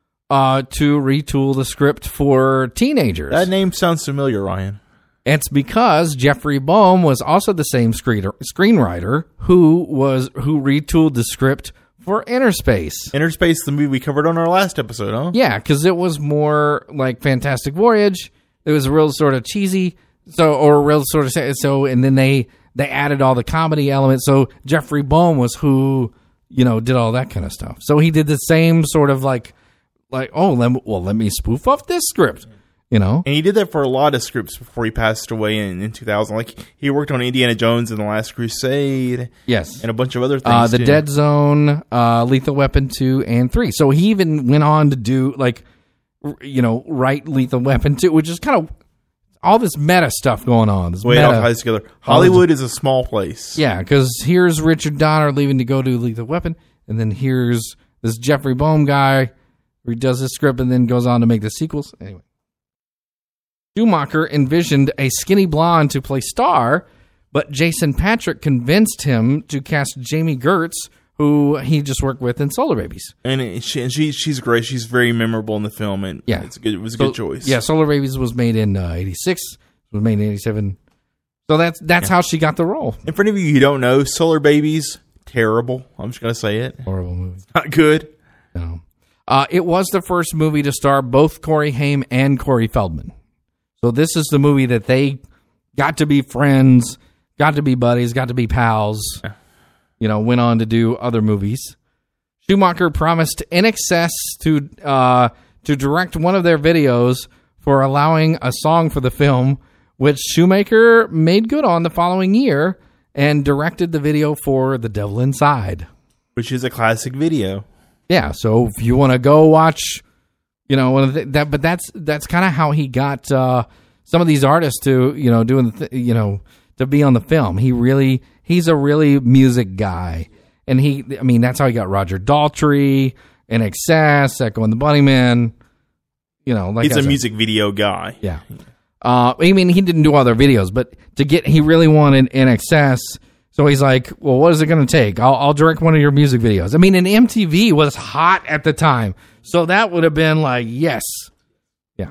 uh, to retool the script for teenagers. That name sounds familiar, Ryan. It's because Jeffrey Boehm was also the same screen, screenwriter who was who retooled the script for Inner Space. Inner Space, the movie we covered on our last episode, huh? Yeah, because it was more like Fantastic Voyage. It was real sort of cheesy, so or real sort of so, and then they they added all the comedy elements. So Jeffrey Boehm was who you know did all that kind of stuff. So he did the same sort of like like oh let me, well let me spoof off this script. You know, and he did that for a lot of scripts before he passed away in, in two thousand. Like he worked on Indiana Jones and the Last Crusade, yes, and a bunch of other things. Uh, the too. Dead Zone, uh, Lethal Weapon two and three. So he even went on to do like, you know, write Lethal Weapon two, which is kind of all this meta stuff going on. This The way meta, it all ties together. Hollywood is a small place. yeah, because here's Richard Donner leaving to go do Lethal Weapon, and then here's this Jeffrey Boehm guy who does the script and then goes on to make the sequels. Anyway. Schumacher envisioned a skinny blonde to play Star, but Jason Patrick convinced him to cast Jamie Gertz, who he just worked with in Solar Babies. And, it, she, and she she's great. She's very memorable in the film, and Yeah. it's a good, it was a So, good choice. Yeah, Solar Babies was made in uh, eighty-six, was made in eighty-seven. So that's that's how she got the role. And for any of you who don't know, Solar Babies, terrible. I'm just going to say it. Horrible movie. Not good. No. Uh, it was the first movie to star both Corey Haim and Corey Feldman. So this is the movie that they got to be friends, got to be buddies, got to be pals, you know, went on to do other movies. Schumacher promised I N X S to uh, to direct one of their videos for allowing a song for the film, which Schumacher made good on the following year and directed the video for The Devil Inside. Which is a classic video. Yeah, so if you want to go watch... You know, one of the, that, but that's that's kind of how he got uh, some of these artists to you know doing the th- you know to be on the film. He really he's a really music guy, and he I mean that's how he got Roger Daltrey, I N X S, Echo and the Bunnymen. You know, like He's I a said. music video guy. Yeah. Uh, I mean, he didn't do all their videos, but to get he really wanted I N X S. So he's like, well, what is it going to take? I'll, I'll direct one of your music videos. I mean, and M T V was hot at the time. So that would have been like, yes. Yeah.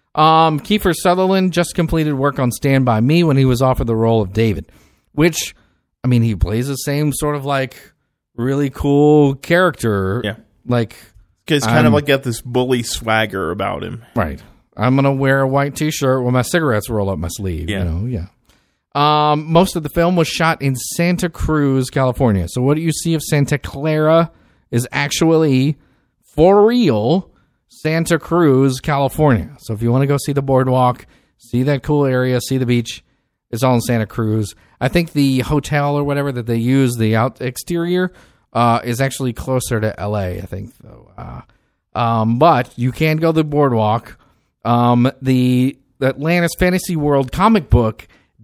Um, Kiefer Sutherland just completed work on Stand By Me when he was offered the role of David, which, I mean, he plays the same sort of like really cool character. Yeah. Like, It's kind I'm- of like got this bully swagger about him. right. I'm going to wear a white t-shirt with my cigarettes rolled up my sleeve. Yeah. You know, yeah. Um, most of the film was shot in Santa Cruz, California. So what you see of Santa Clara is actually, for real, Santa Cruz, California. So if you want to go see the boardwalk, see that cool area, see the beach, it's all in Santa Cruz. I think the hotel or whatever that they use, the out exterior, uh, is actually closer to L A, I think. So, uh, um, but you can go to the boardwalk. Um, the Atlantis Fantasy World comic book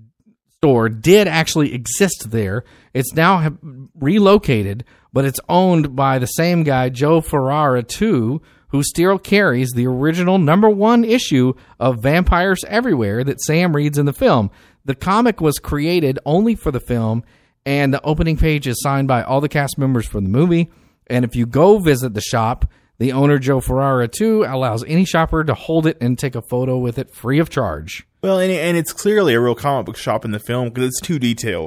store did actually exist there. It's now have relocated, but it's owned by the same guy, Joe Ferrara, too, who still carries the original number one issue of Vampires Everywhere that Sam reads in the film. The comic was created only for the film, and the opening page is signed by all the cast members for the movie. And if you go visit the shop, the owner, Joe Ferrara, too, allows any shopper to hold it and take a photo with it free of charge. Well, and, and it's clearly a real comic book shop in the film because it's too detailed.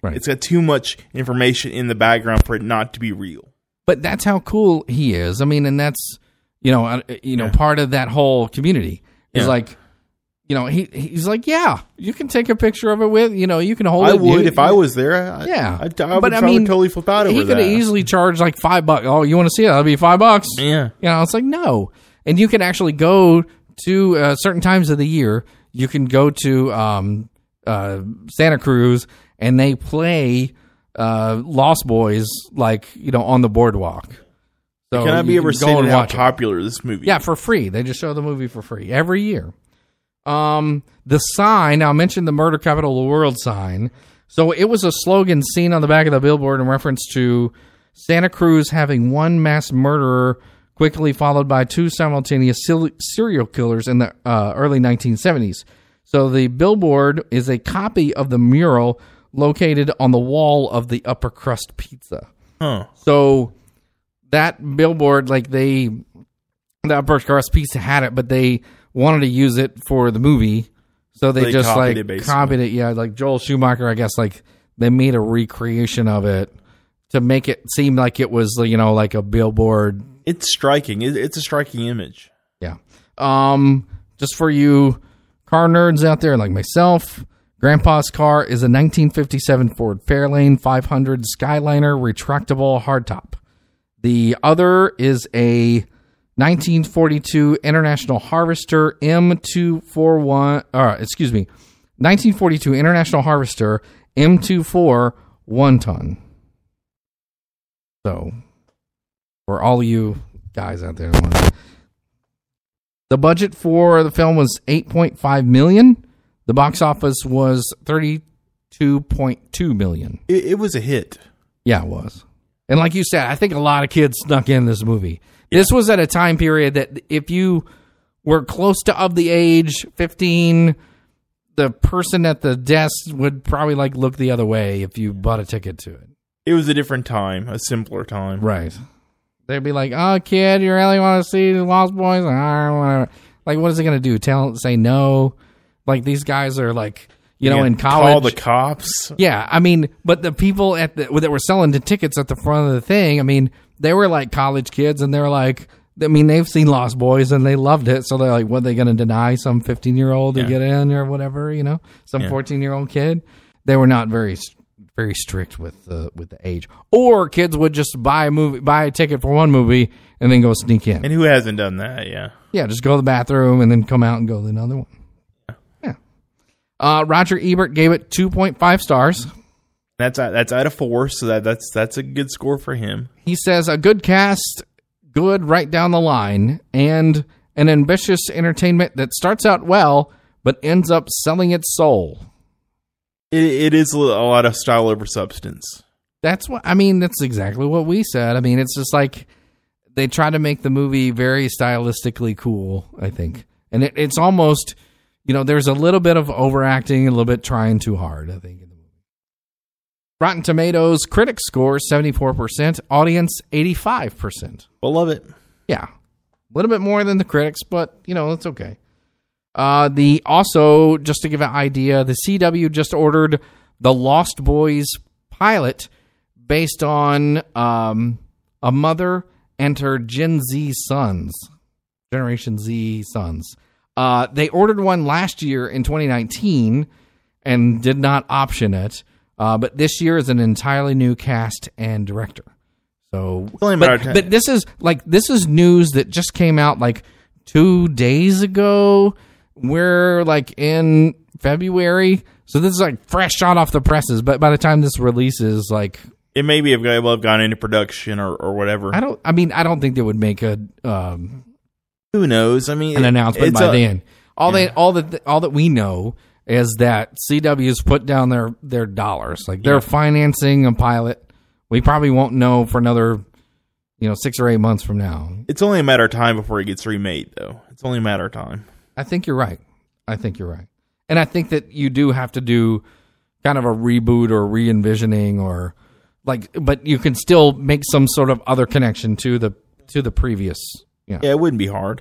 Right. It's got too much information in the background for it not to be real. But that's how cool he is. I mean, and that's, you know, uh, you know, Yeah. part of that whole community is Yeah. like, you know, he he's like, yeah, you can take a picture of it with, you know, you can hold I it. would you, if I was there. I, Yeah. I, I, I But would, I I mean, would totally flip out over He could that. have easily charged like five bucks. Oh, you want to see it? That'll be five bucks. Yeah. You know, it's like, no. And you can actually go to uh, certain times of the year. You can go to um, uh, Santa Cruz and they play uh, Lost Boys, like, you know, on the boardwalk. So Can I be you ever can go saying and how watch it. popular this movie? Yeah, for free. They just show the movie for free every year. Um, the sign, now I mentioned the murder capital of the world sign. So it was a slogan seen on the back of the billboard in reference to Santa Cruz having one mass murderer, quickly followed by two simultaneous sil- serial killers in the uh, early nineteen seventies. So the billboard is a copy of the mural located on the wall of the Upper Crust Pizza. Huh. So that billboard, like they, the Upper Crust Pizza had it, but they wanted to use it for the movie. So they, They just copied like it, basically. copied it. Yeah, like Joel Schumacher, I guess, like they made a recreation of it to make it seem like it was, you know, like a billboard. It's striking. It, it's a striking image. Yeah. Um, just for you car nerds out there like myself, Grandpa's car is a nineteen fifty-seven Ford Fairlane five hundred Skyliner retractable hardtop. The other is a nineteen forty-two International Harvester M two forty-one, uh, excuse me, nineteen forty-two International Harvester M twenty-four one ton. So, for all you guys out there, the budget for the film was eight point five million dollars. The box office was thirty-two point two million dollars. It, it was a hit. Yeah, it was. And like you said, I think a lot of kids snuck in this movie. This was at a time period that if you were close to of the age, fifteen, the person at the desk would probably like look the other way if you bought a ticket to it. It was a different time, a simpler time. Right. They'd be like, oh, kid, you really want to see the Lost Boys? Like, what is it going to do? Tell, say no? Like, these guys are like, you know, Yeah, in college. Call the cops. Yeah, I mean, but the people at the that were selling the tickets at the front of the thing, I mean, they were like college kids, and they're like, I mean, they've seen Lost Boys and they loved it, so they're like, what, are they going to deny some fifteen year old to Yeah. get in or whatever, you know, some Yeah. fourteen year old kid? They were not very very strict with the with the age, or kids would just buy a movie, buy a ticket for one movie, and then go sneak in. And who hasn't done that? Yeah. Yeah, just go to the bathroom and then come out and go to another one. Yeah. Uh, Roger Ebert gave it two point five stars. That's out, that's out of four, so that, that's that's a good score for him. He says a good cast, good right down the line, and an ambitious entertainment that starts out well but ends up selling its soul. It, it is a lot of style over substance. That's what I mean. That's exactly what we said. I mean, it's just like they try to make the movie very stylistically cool, I think, and it, it's almost, you know, there's a little bit of overacting, a little bit trying too hard, I think. Rotten Tomatoes critic score seventy-four percent, audience eighty-five percent. We'll love it. Yeah, a little bit more than the critics, but you know, it's okay. Uh, the also, just to give an idea, the C W just ordered the Lost Boys pilot based on um, a mother and her Gen Z sons, Generation Z sons. Uh, they ordered one last year in twenty nineteen and did not option it. Uh, but this year is an entirely new cast and director. So, only a matter but, of time. but this is like this is news that just came out like two days ago. We're like in February, so this is like fresh shot off the presses. But by the time this releases, like It may be have able to have gone into production or, or whatever. I don't. I mean, I don't think they would make a um, Who knows? I mean, an it- announcement it's by a- then. All yeah. they all that all that we know is that C W's put down their, their dollars. Like they're Yeah. financing a pilot. We probably won't know for another, you know, six or eight months from now. It's only a matter of time before it gets remade, though. It's only a matter of time. I think you're right. I think you're right. And I think that you do have to do kind of a reboot or re-envisioning or like, but you can still make some sort of other connection to the to the previous. You know. Yeah, it wouldn't be hard.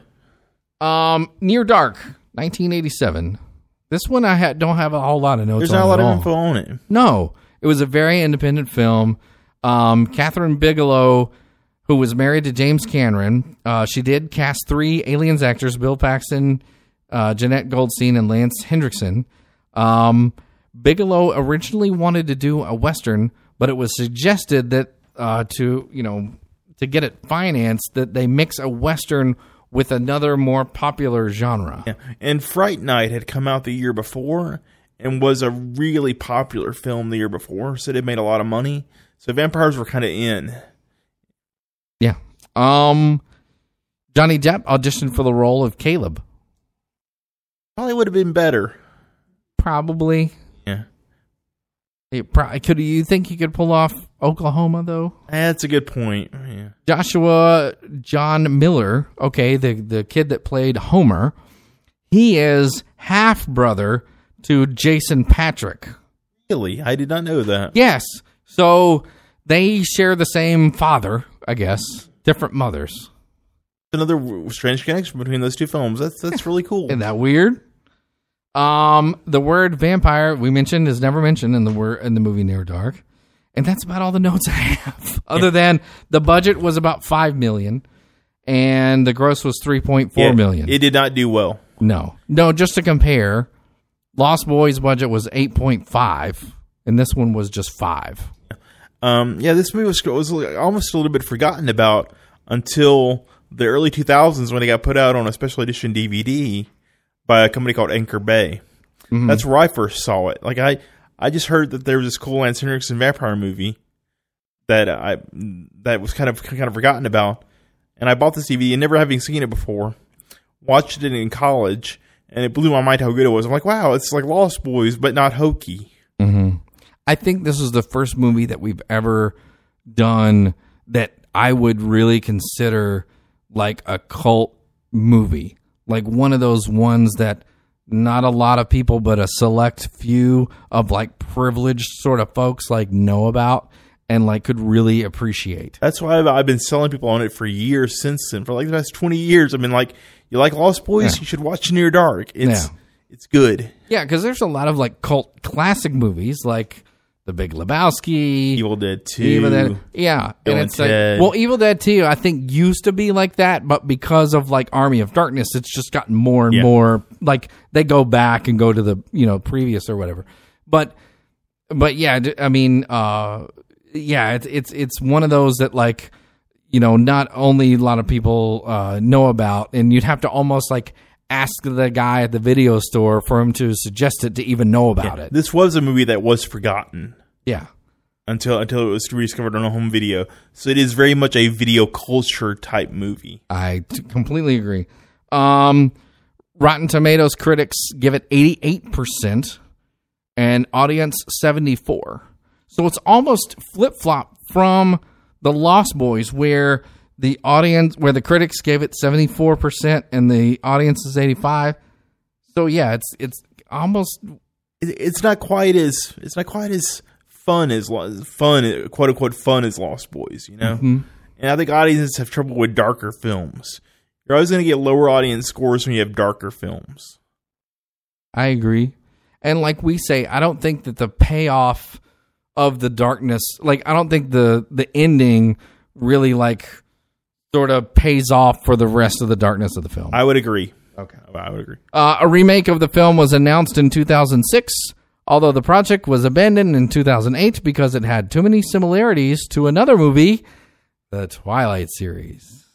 Um, Near Dark, nineteen eighty-seven. This one I ha- don't have a whole lot of notes There's on not a lot at of all. info on it. No, It was a very independent film. Um, Catherine Bigelow, who was married to James Cameron, uh, she did cast three Aliens actors, Bill Paxton, uh, Jeanette Goldstein, and Lance Hendrickson. Um, Bigelow originally wanted to do a Western, but it was suggested that uh, to, you know, to get it financed, that they mix a Western with another more popular genre. Yeah. And Fright Night had come out the year before and was a really popular film the year before, so it made a lot of money. So vampires were kind of in. Yeah. Um, Johnny Depp auditioned for the role of Caleb. Probably would have been better. Probably. Yeah. It pro- could you think he could pull off Oklahoma though? That's a good point. Yeah. Joshua John Miller, okay, the the kid that played Homer, he is half brother to Jason Patric. Really? I did not know that. Yes. So they share the same father, I guess, different mothers. Another strange connection between those two films. That's that's really cool. Isn't that weird? Um, the word vampire we mentioned is never mentioned in the word in the movie Near Dark, and that's about all the notes I have. Other than the budget was about five million, and the gross was three point four Yeah, million. It did not do well. No, no. Just to compare, Lost Boys' budget was eight point five, and this one was just five. Um, yeah, this movie was, was almost a little bit forgotten about until the early two thousands when it got put out on a special edition D V D by a company called Anchor Bay. Mm-hmm. That's where I first saw it. Like I, I just heard that there was this cool Lance Henriksen vampire movie that I that was kind of kind of forgotten about, and I bought this D V D and never having seen it before, watched it in college, and it blew my mind how good it was. I'm like, wow, it's like Lost Boys but not hokey. Mm-hmm. I think this is the first movie that we've ever done that I would really consider like a cult movie. Like one of those ones that not a lot of people, but a select few of like privileged sort of folks like know about and like could really appreciate. That's why I've, I've been selling people on it for years since then. For like the past twenty years, I've been like, you like Lost Boys? Yeah. You should watch Near Dark. It's, yeah. it's good. Yeah, because there's a lot of like cult classic movies like The Big Lebowski, Evil Dead two, Evil Dead, yeah, Bill and and it's like, Ted. well, Evil Dead two, I think used to be like that, but because of like Army of Darkness, it's just gotten more and Yeah. more like they go back and go to the you know previous or whatever. But but yeah, d- I mean, uh, yeah, it's it's it's one of those that like you know not only a lot of people uh, know about, and you'd have to almost like ask the guy at the video store for him to suggest it to even know about it. This was a movie that was forgotten. Yeah. Until until it was rediscovered on a home video. So it is very much a video culture type movie. I t- completely agree. Um, Rotten Tomatoes critics give it eighty-eight percent and audience seventy-four. So it's almost flip-flop from The Lost Boys where the audience, where the critics gave it seventy-four percent and the audience is eighty-five. So yeah, it's it's almost It, it's not quite as it's not quite as fun as fun quote unquote fun as Lost Boys, you know. Mm-hmm. And I think audiences have trouble with darker films. You're always going to get lower audience scores when you have darker films. I agree. And like we say, I don't think that the payoff of the darkness, like I don't think the the ending really like sort of pays off for the rest of the darkness of the film. I would agree. Okay. I would agree. Uh, a remake of the film was announced in two thousand six, although the project was abandoned in two thousand eight because it had too many similarities to another movie, the Twilight series,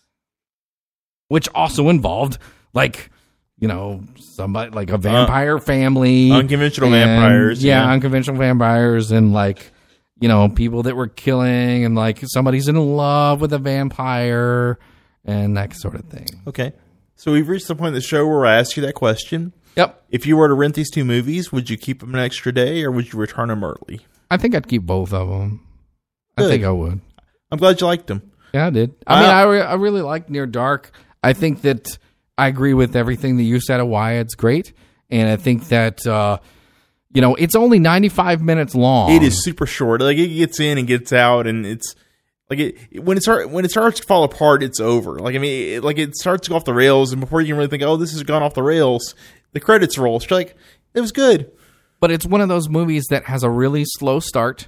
which also involved like, you know, somebody like a vampire uh, family, unconventional and, vampires, yeah, yeah, unconventional vampires, and like, you know, people that were killing, and like somebody's in love with a vampire, and that sort of thing. Okay. So we've reached the point in the show where I ask you that question. Yep. If you were to rent these two movies, would you keep them an extra day or would you return them early? I think I'd keep both of them. Good. I think I would. I'm glad you liked them. Yeah, I did. I uh, mean, I, re- I really like Near Dark. I think that I agree with everything that you said of why it's great. And I think that, uh, you know, it's only ninety-five minutes long. It is super short. Like, it gets in and gets out, and it's... Like it, when it start when it starts to fall apart, it's over. Like I mean, it, like it starts to go off the rails, and before you can really think, "Oh, this has gone off the rails," the credits roll. It's like it was good, but it's one of those movies that has a really slow start,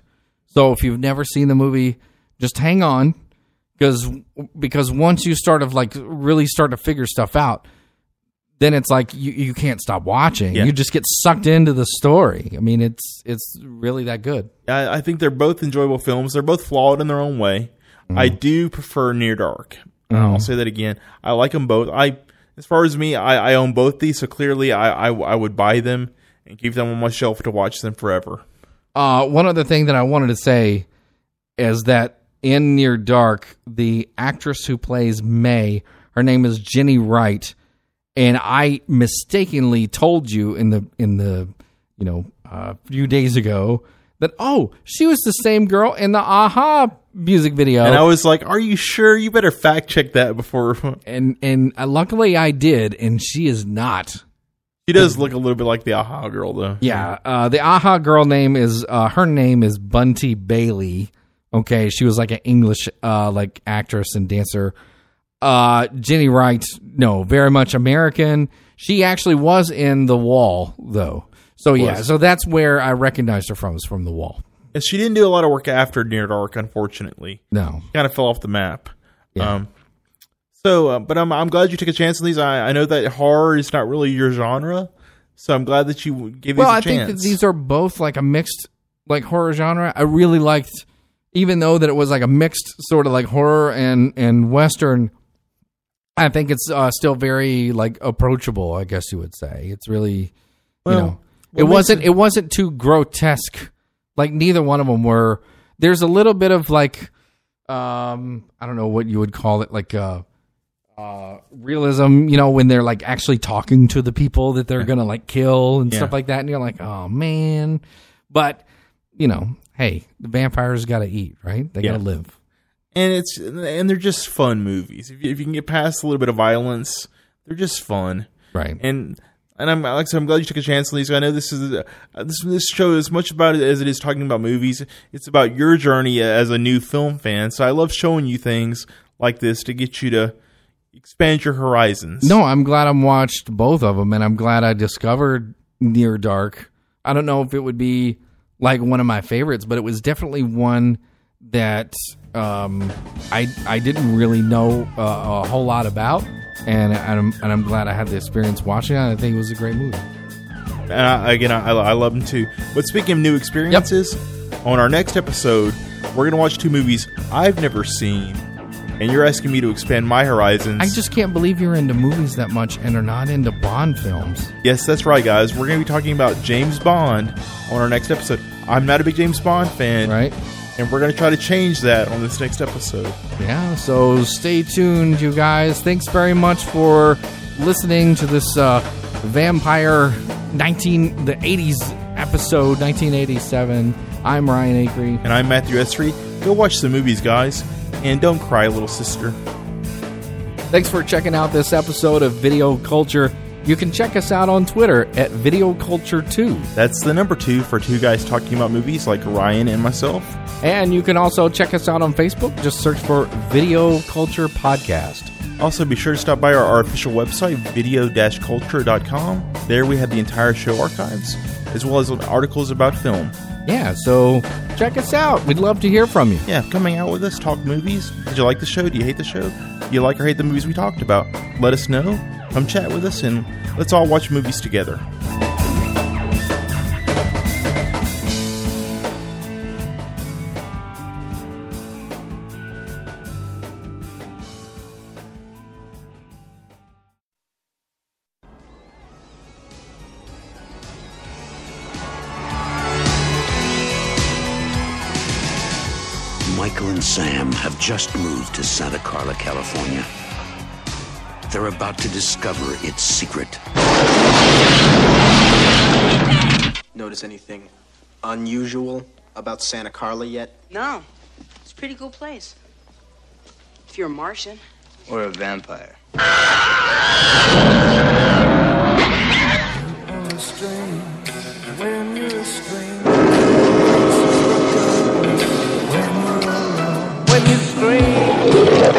So if you've never seen the movie, just hang on, because because once you start of like really start to figure stuff out, then it's like you, you can't stop watching. Yeah. You just get sucked into the story. I mean, it's it's really that good. I, I think they're both enjoyable films. They're both flawed in their own way. Mm. I do prefer Near Dark. Mm. Uh, I'll say that again. I like them both. I, as far as me, I, I own both these, so clearly I, I I would buy them and keep them on my shelf to watch them forever. Uh, one other thing that I wanted to say is that in Near Dark, the actress who plays May, her name is Jenny Wright, and I mistakenly told you in the in the you know a uh, few days ago that oh she was the same girl in the A-ha music video, and I was like, "Are you sure? You better fact check that before." and and uh, luckily I did, and she is not. She does look a little bit like the A-ha girl, though. Yeah, uh, the A-ha girl name is uh, her name is Bunty Bailey. Okay, she was like an English uh, like actress and dancer. Uh, Jenny Wright, no, very much American. She actually was in The Wall, though. So yeah, was. so that's where I recognized her from. Is from The Wall. And she didn't do a lot of work after Near Dark, unfortunately. No, kind of fell off the map. Yeah. Um, So, uh, but I'm I'm glad you took a chance on these. I, I know that horror is not really your genre, so I'm glad that you gave well, these a I chance. think that these are both like a mixed like horror genre. I really liked, even though that it was like a mixed sort of like horror and and Western. I think it's uh, still very like approachable. I guess you would say it's really, well, you know, it wasn't it, it wasn't too grotesque. Like neither one of them were. There's a little bit of like, um, I don't know what you would call it, like. Uh, Uh, realism, you know, when they're like actually talking to the people that they're gonna like kill and yeah. stuff like that, and you're like, oh man. But you know, hey, the vampires got to eat, right? They yeah. got to live, and it's and they're just fun movies. If you, if you can get past a little bit of violence, they're just fun, right? And and I'm like I said, I'm glad you took a chance on these. I know this is uh, this this show is much about it as it is talking about movies. It's about your journey as a new film fan. So I love showing you things like this to get you to expand your horizons. No, I'm glad I watched both of them, and I'm glad I discovered Near Dark. I don't know if it would be like one of my favorites, but it was definitely one that um, I I didn't really know uh, a whole lot about, and I'm and I'm glad I had the experience watching it. I think it was a great movie. And I, again, I, I love them too. But speaking of new experiences, yep. on our next episode, we're going to watch two movies I've never seen. And you're asking me to expand my horizons. I just can't believe you're into movies that much and are not into Bond films. Yes, that's right, guys. We're going to be talking about James Bond on our next episode. I'm not a big James Bond fan. Right. And we're going to try to change that on this next episode. Yeah, so stay tuned, you guys. Thanks very much for listening to this uh, Vampire nineteen the eighties episode, nineteen eighty-seven. I'm Ryan Acree. And I'm Matthew Esri. Go watch some movies, guys. And don't cry, little sister. Thanks for checking out this episode of Video Culture. You can check us out on Twitter at Video Culture two. That's the number two for two guys talking about movies like Ryan and myself. And you can also check us out on Facebook. Just search for Video Culture Podcast. Also, be sure to stop by our, our official website, video dash culture dot com. There we have the entire show archives, as well as articles about film. Yeah, so check us out. We'd love to hear from you. Yeah, coming out with us, talk movies. Did you like the show? Do you hate the show? Do you like or hate the movies we talked about? Let us know. Come chat with us, and let's all watch movies together. Michael and Sam have just moved to Santa Carla, California. They're about to discover its secret. Notice anything unusual about Santa Carla yet? No. It's a pretty cool place. If you're a Martian. Or a vampire. When you're a stranger, when you scream.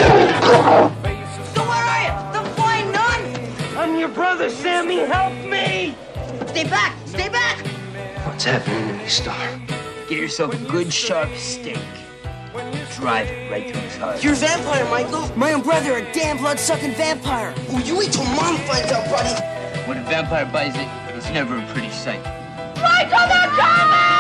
So where are you? The flying nun? I'm your brother, Sammy. Help me! Stay back! Stay back! What's happening to me, Star? Get yourself a good sharp steak. Drive it right through his heart. You're a vampire, Michael. My own brother, a damn blood-sucking vampire. Oh, you wait till Mom finds out, buddy. When a vampire buys it, it's never a pretty sight. Michael, they're coming!